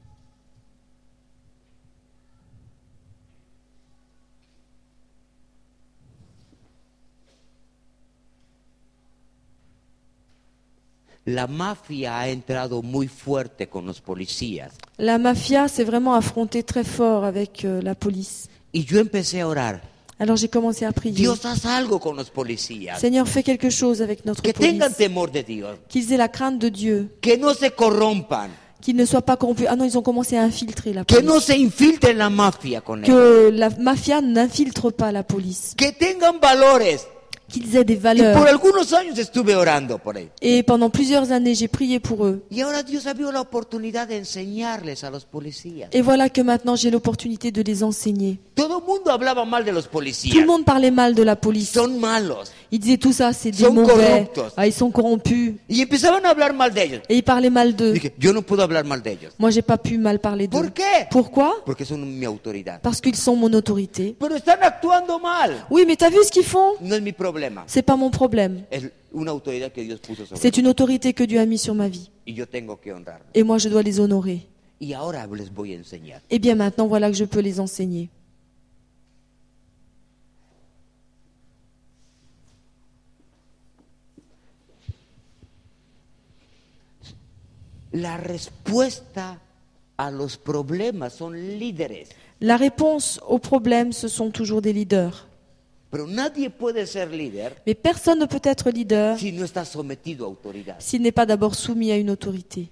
La mafia ha entrado muy fuerte con los policías. La mafia s'est vraiment affrontée très fort avec la police. Y yo empecé a orar. Alors j'ai commencé à prier. Dios, haz algo con los policías. Seigneur, fais quelque chose avec notre Que tengan police. temor de Dios. Qu'ils aient la crainte de Dieu. Que no se corrompan. Qu'ils ne soient pas corrompus. Ah non, ils ont commencé à infiltrer la Que no police. se infiltre la mafia con ellos. Que la mafia n'infiltre pas la police. Que tengan valores. Qu'ils aient des Y por valeurs. algunos años estuve orando por ellos. Et pendant plusieurs années, j'ai prié pour eux. Y ahora Dios ha visto la oportunidad de enseñarles a los policías. Et voilà que maintenant j'ai l'opportunité de les enseigner. Todo el mundo hablaba mal de los Tout policías. le monde parlait mal de la police. Son malos. Ils disaient tout ça, c'est des Son mauvais. corruptos. Ah, ils sont corrompus. Y empezaban a hablar mal de ellos. Et ils parlaient mal d'eux. Dije, yo no puedo hablar mal de ellos. Moi, j'ai pas pu mal parler d'eux. ¿Por qué? Pourquoi? Porque son mi autoridad. Parce qu'ils sont mon autorité. Pero están actuando mal. Oui, mais t'as vu ce qu'ils font? No es mi problema. C'est pas mon problème. Es una autoridad que Dios puso sobre C'est mí. une autorité que Dieu a mis sur ma vie. Y yo tengo que honrarla. Et moi, je dois les honorer. Y ahora les voy a enseñar. Et bien maintenant, voilà que je peux les enseigner. La respuesta a los problemas son líderes. La réponse aux problèmes, ce sont toujours des leaders. Pero nadie puede ser líder Mais personne ne peut être leader si no está sometido a autoridad. s'il n'est pas d'abord soumis à une autorité.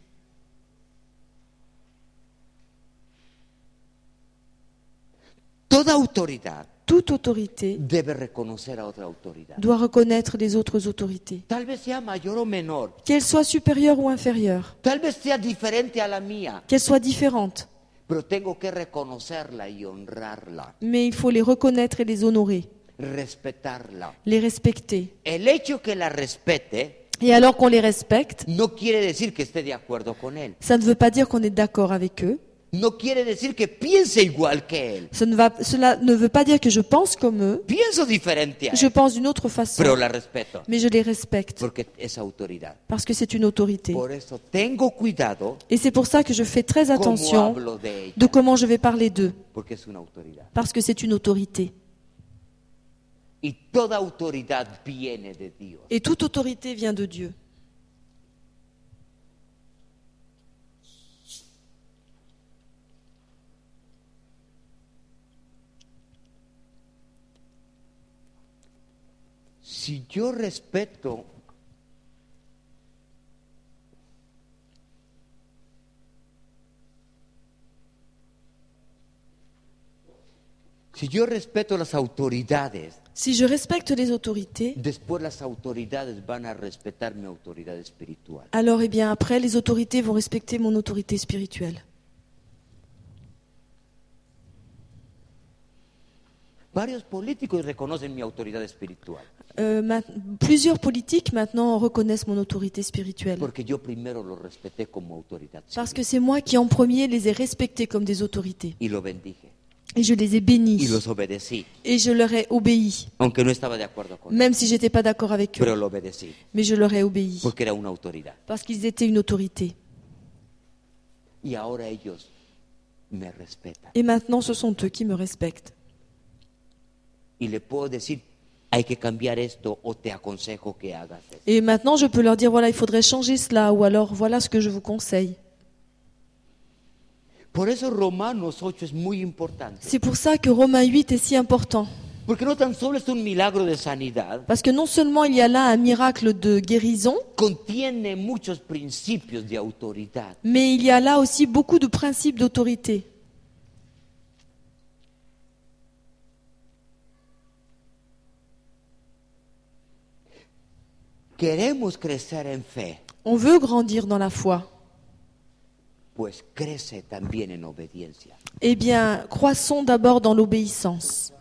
Toda autoridad Toute autorité debe reconocer a otra autoridad. doit reconnaître les autres autorités, Tal vez sea mayor o menor. qu'elles soient supérieures ou inférieures, Tal vez sea diferente a la mía. qu'elles soient différentes, Pero tengo que reconocerla y honrarla. mais il faut les reconnaître et les honorer. respetarla. les respecter. El hecho que la respete Et alors qu'on les respecte, no quiere decir que esté de acuerdo con él. ça ne veut pas dire qu'on est d'accord avec eux. No quiere decir que piense igual que él. Cela ne veut pas dire que je pense comme eux. Pienso diferente a Je él, pense d'une autre façon, pero la respeto mais je les respecte porque es autoridad. parce que c'est une autorité. Por eso tengo cuidado Et c'est pour ça que je fais très cómo attention hablo de ella, de comment je vais parler d'eux, porque es una autoridad. parce que c'est une autorité. Y toda autoridad viene de Dios. Et toute autorité vient de Dieu. Si yo respeto las autoridades, Si je respecte les autorités, después las autoridades van a respetar mi autoridad espiritual. alors eh bien après les autorités vont respecter mon autorité spirituelle. Varios políticos reconocen mi autoridad espiritual Plusieurs politiques maintenant reconnaissent mon autorité spirituelle. porque yo primero lo respeté como autoridad Parce que c'est moi qui en premier les ai respectés comme des autorités. y lo bendije Et je les ai y bénis. los obedecí, Et je leur ai obéi. aunque no estaba de acuerdo con él, Même si j'étais pas d'accord avec pero eux. lo obedecí Mais je leur ai obéi. porque era una autoridad. Parce qu'ils étaient une autorité. Y ahora ellos me respetan. Et maintenant ce sont eux qui me respectent. Y le puedo decir, hay que cambiar esto o te aconsejo que hagas esto. Et maintenant je peux leur dire voilà il faudrait changer cela ou alors voilà ce que je vous conseille. Por eso Romanos 8 es muy importante. C'est pour ça que Romains 8 est si important. Porque no tan solo es un milagro de sanidad, Parce que non seulement il y a là un miracle de guérison, contiene muchos principios de autoridad. mais il y a là aussi beaucoup de principes d'autorité. Queremos crecer en fe, On veut grandir dans la foi. pues crece también en obediencia. Eh bien, croissons d'abord dans l'obéissance.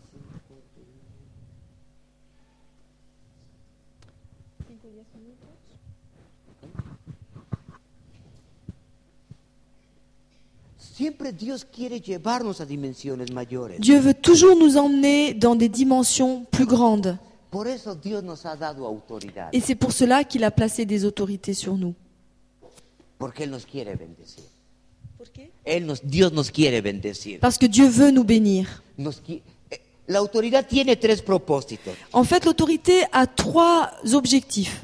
Siempre Dios quiere llevarnos a dimensiones mayores. Dieu veut toujours nous emmener dans des dimensions plus grandes. Por eso Dios nos ha dado autoridad, Et c'est pour cela qu'il a placé des autorités sur nous. porque Él nos quiere bendecir. Dios nos quiere bendecir. Parce que Dieu veut nous bénir. La autoridad tiene tres propósitos: En fait, l'autorité a 3 objectifs.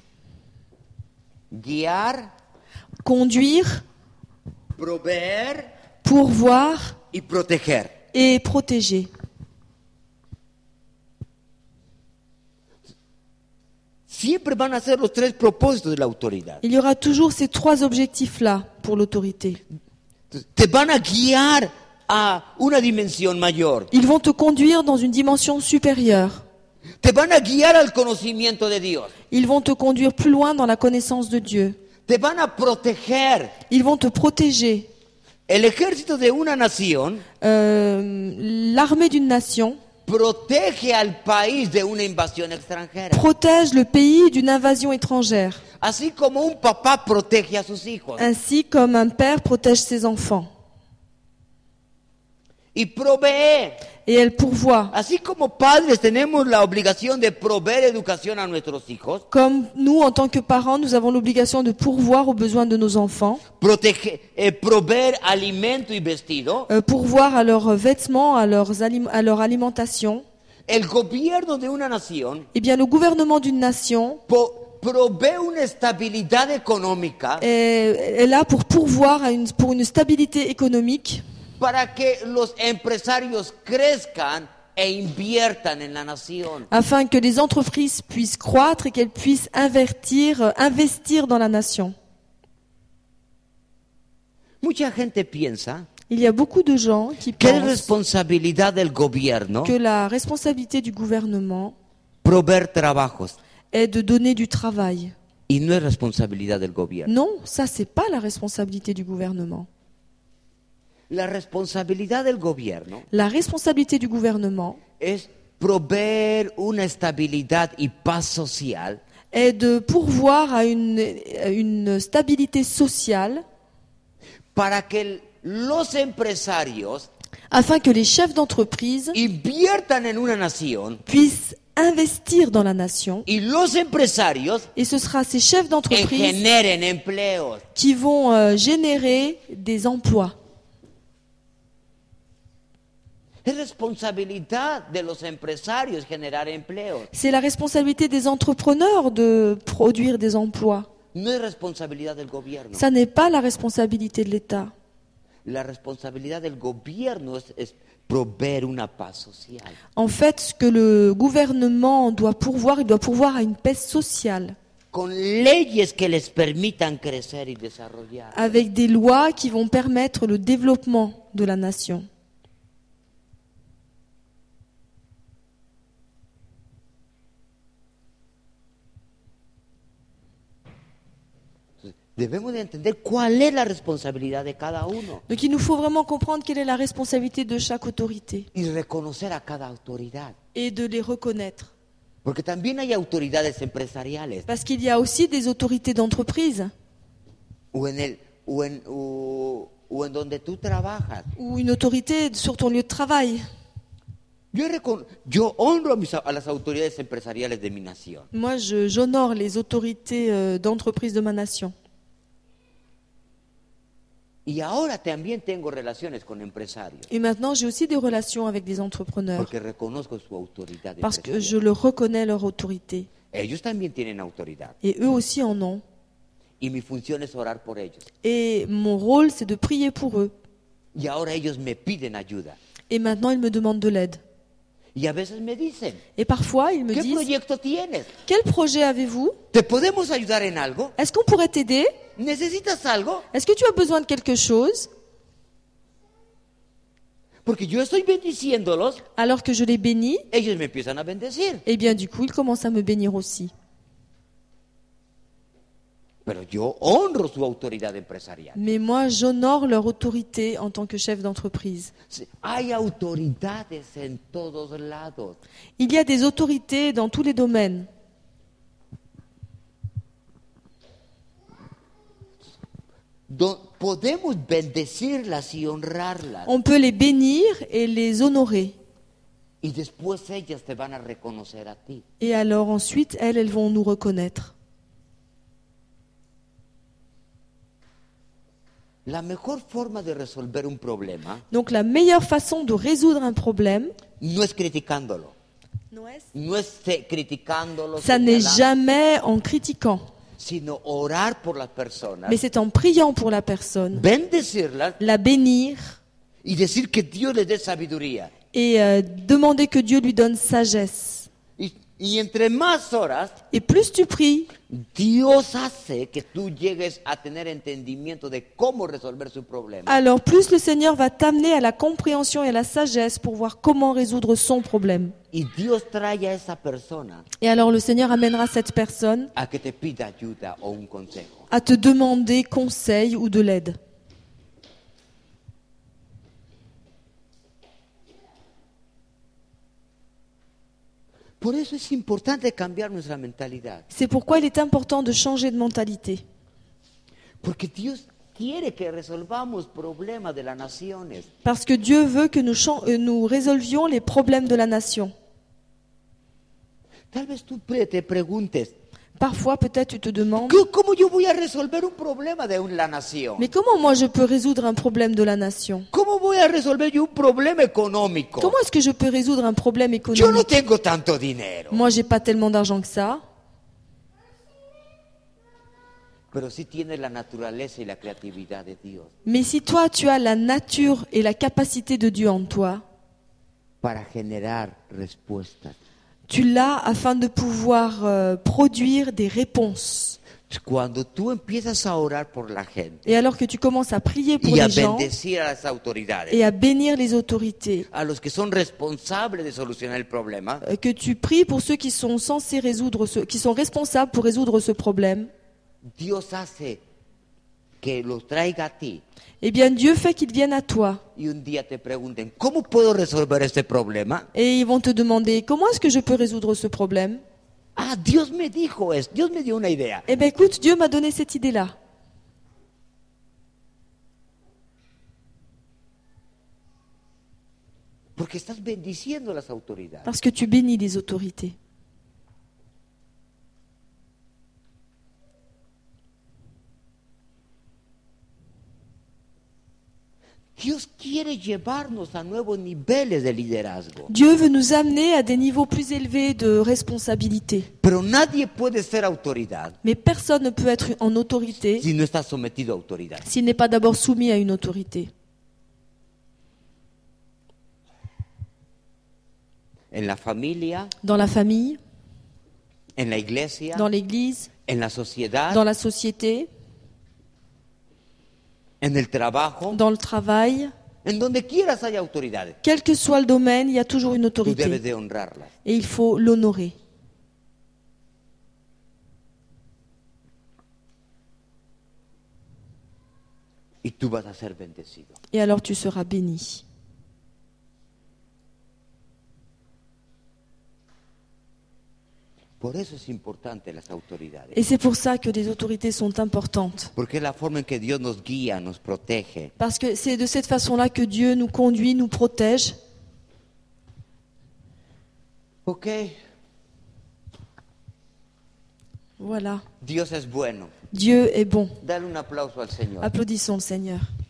guiar, Conduire, proveer pourvoir y proteger. et protéger. Siempre van a ser los tres propósitos de la autoridad. Il y aura toujours ces 3 objectifs-là pour l'autorité. Te van a guiar a una dimensión mayor. Ils vont te conduire dans une dimension supérieure. Te van a guiar al conocimiento de Dios. Ils vont te conduire plus loin dans la connaissance de Dieu. Te van a proteger. Ils vont te protéger. El ejército de una nación L'armée d'une nation protege al país de una invasión extranjera. protège le pays d'une invasion étrangère, Así como un papá protege a sus hijos. ainsi comme un père protège ses enfants. Y provee. Et elle pourvoit. Así como padres tenemos la obligación de proveer educación a nuestros hijos, Comme nous, en tant que parents, nous avons l'obligation de pourvoir aux besoins de nos enfants, proveer alimento y vestido, pourvoir à leurs vêtements, à leur alimentation. el gobierno de una nación Eh bien, le gouvernement d'une nation provee una estabilidad económica est là pour pourvoir pour une stabilité économique, para que los empresarios crezcan e inviertan en la nación. afin que les entreprises puissent croître et qu'elles puissent investir dans la nation. Mucha gente piensa Il y a beaucoup de gens qui que es pensent responsabilidad del gobierno que la responsabilité du gouvernement proveer trabajos est de donner du travail. y no es responsabilidad del gobierno. Non, ça c'est pas la responsabilité du gouvernement. La responsabilidad del gobierno La responsabilité du gouvernement, es proveer una estabilidad y paz social est de pourvoir à une stabilité sociale para que los empresarios afin que les chefs d'entreprise inviertan en una nación puissent investir dans la nation. y los empresarios Et ce sera ces chefs d'entreprise generen empleos. qui vont générer des emplois. Es responsabilidad de los empresarios generar empleos. C'est la responsabilité des entrepreneurs de produire des emplois. No es responsabilidad del gobierno. Ça n'est pas la responsabilité de l'État. La responsabilidad del gobierno es proveer una paz social. En fait, ce que le gouvernement doit pourvoir, il doit pourvoir à une paix sociale, Con leyes que les permitan crecer y desarrollar. avec des lois qui vont permettre le développement de la nation. Debemos de entender cuál es la responsabilidad de cada uno Donc il nous faut vraiment comprendre quelle est la responsabilité de chaque autorité y reconocer a cada autoridad. et de les reconnaître. Porque también hay autoridades empresariales Parce qu'il y a aussi des autorités d'entreprise o en donde tú trabajas. ou une autorité sur ton lieu de travail. Yo honro a las autoridades empresariales de mi nación. Moi, j'honore les autorités d'entreprise de ma nation. Y ahora también tengo relaciones con empresarios Et maintenant, j'ai aussi des relations avec des entrepreneurs porque reconozco su autoridad parce que empresarial. je leur reconnais leur autorité. Ellos también tienen autoridad Et eux aussi en ont. y mi función es orar por ellos. Et mon rôle, c'est de prier pour eux. Y ahora ellos me piden ayuda. Et maintenant, ils me demandent de l'aide. Y a veces me dicen, Et parfois, ils me ¿qué disent, proyecto tienes? quel projet avez-vous? ¿Te podemos ayudar en algo? Est-ce qu'on pourrait t'aider? ¿Necesitas algo? Est-ce que tu as besoin de quelque chose? Porque yo estoy bendiciéndolos, Alors que je les bénis, ellos me empiezan a bendecir. eh bien du coup, ils commencent à me bénir aussi. Pero yo honro su autoridad empresarial. Mais moi, j'honore leur autorité en tant que chef d'entreprise. Sí, hay autoridades en todos lados. Il y a des autorités dans tous les domaines. Podemos bendecirlas y honrarlas. On peut les bénir et les honorer. Y después ellas te van a reconocer a ti. Et alors ensuite, elles vont nous reconnaître. La mejor forma de resolver un problema Donc la meilleure façon de résoudre un problème, no es criticándolo. No es criticándolo, ça n'est señalando, jamais en critiquant, sino orar por las personas, mais c'est en priant pour la personne, bendecirlas la bénir y decir que Dios les dé sabiduría. et demander que Dieu lui donne sagesse. Y entre más horas, Et plus tu pries, Dios hace que tú llegues a tener entendimiento de cómo resolver su problema. alors plus le Seigneur va t'amener à la compréhension et à la sagesse pour voir comment résoudre son problème. Y Dios trae a esa persona Et alors le Seigneur amènera cette personne a que te pida ayuda o un consejo. à te demander conseil ou de l'aide. Por eso es importante cambiar nuestra mentalidad. C'est pourquoi il est important de changer de mentalité. Porque Dios quiere que resolvamos problemas de las naciones. Parce que Dieu veut que nous résolvions les problèmes de la nation. Tal vez tú te preguntes, Parfois, peut-être, tu te demandes, ¿cómo yo voy a resolver un problema de la nación? mais comment moi je peux résoudre un problème de la nation? ¿Cómo voy a resolver yo un problema económico? Comment est-ce que je peux résoudre un problème Yo no économique? tengo tanto dinero. Moi, j'ai pas tellement d'argent que ça. Pero sí tiene la naturaleza y la creatividad de Dios Mais si toi, tu as la nature et la capacité de Dieu en toi, para generar respuestas. tu l'as afin de pouvoir produire des réponses. Cuando tú empiezas a orar por la gente Et alors que tu commences à prier pour y a les gens bendecir a las autoridades, et à bénir les autorités, a los que son responsables de solucionar el problema, que tu pries pour ceux qui sont censés résoudre qui sont responsables pour résoudre ce problème, Dios hace que los traiga a ti eh bien Dieu fait qu'ils viennent à toi. y un día te pregunten, ¿cómo puedo resolver este problema? Et ils vont te demander, comment est-ce que je peux résoudre ce problème? Ah, Dios me dijo esto, Dios me dio una idea. Eh bien écoute, Dieu m'a donné cette idée-là. Porque estás bendiciendo a las autoridades. Parce que tu bénis les autorités. Dios quiere llevarnos a nuevos niveles de liderazgo. Dieu veut nous amener à des niveaux plus élevés de responsabilité. Pero nadie puede ser autoridad Mais personne ne peut être en autorité si no está sometido a autoridad. s'il n'est pas d'abord soumis à une autorité. En la familia, Dans la famille, en la iglesia, dans l'église, en la sociedad, dans la société, en el trabajo, dans le travail. en donde quieras hay autoridades. Quel que soit le domaine, il y a toujours une Tú debes autorité. de honrarlas. Et il faut l'honorer. Y tú vas a ser bendecido. Et alors tu seras béni. Por eso es importante las autoridades. Et c'est pour ça que les autorités sont importantes. Porque es la forma en que Dios nos guía, nos protege. Parce que c'est de cette façon-là que Dieu nous conduit, nous protège. Ok, Voilà. Dios es bueno. Dieu est bon. Dale un aplauso al Señor. Applaudissons le Seigneur.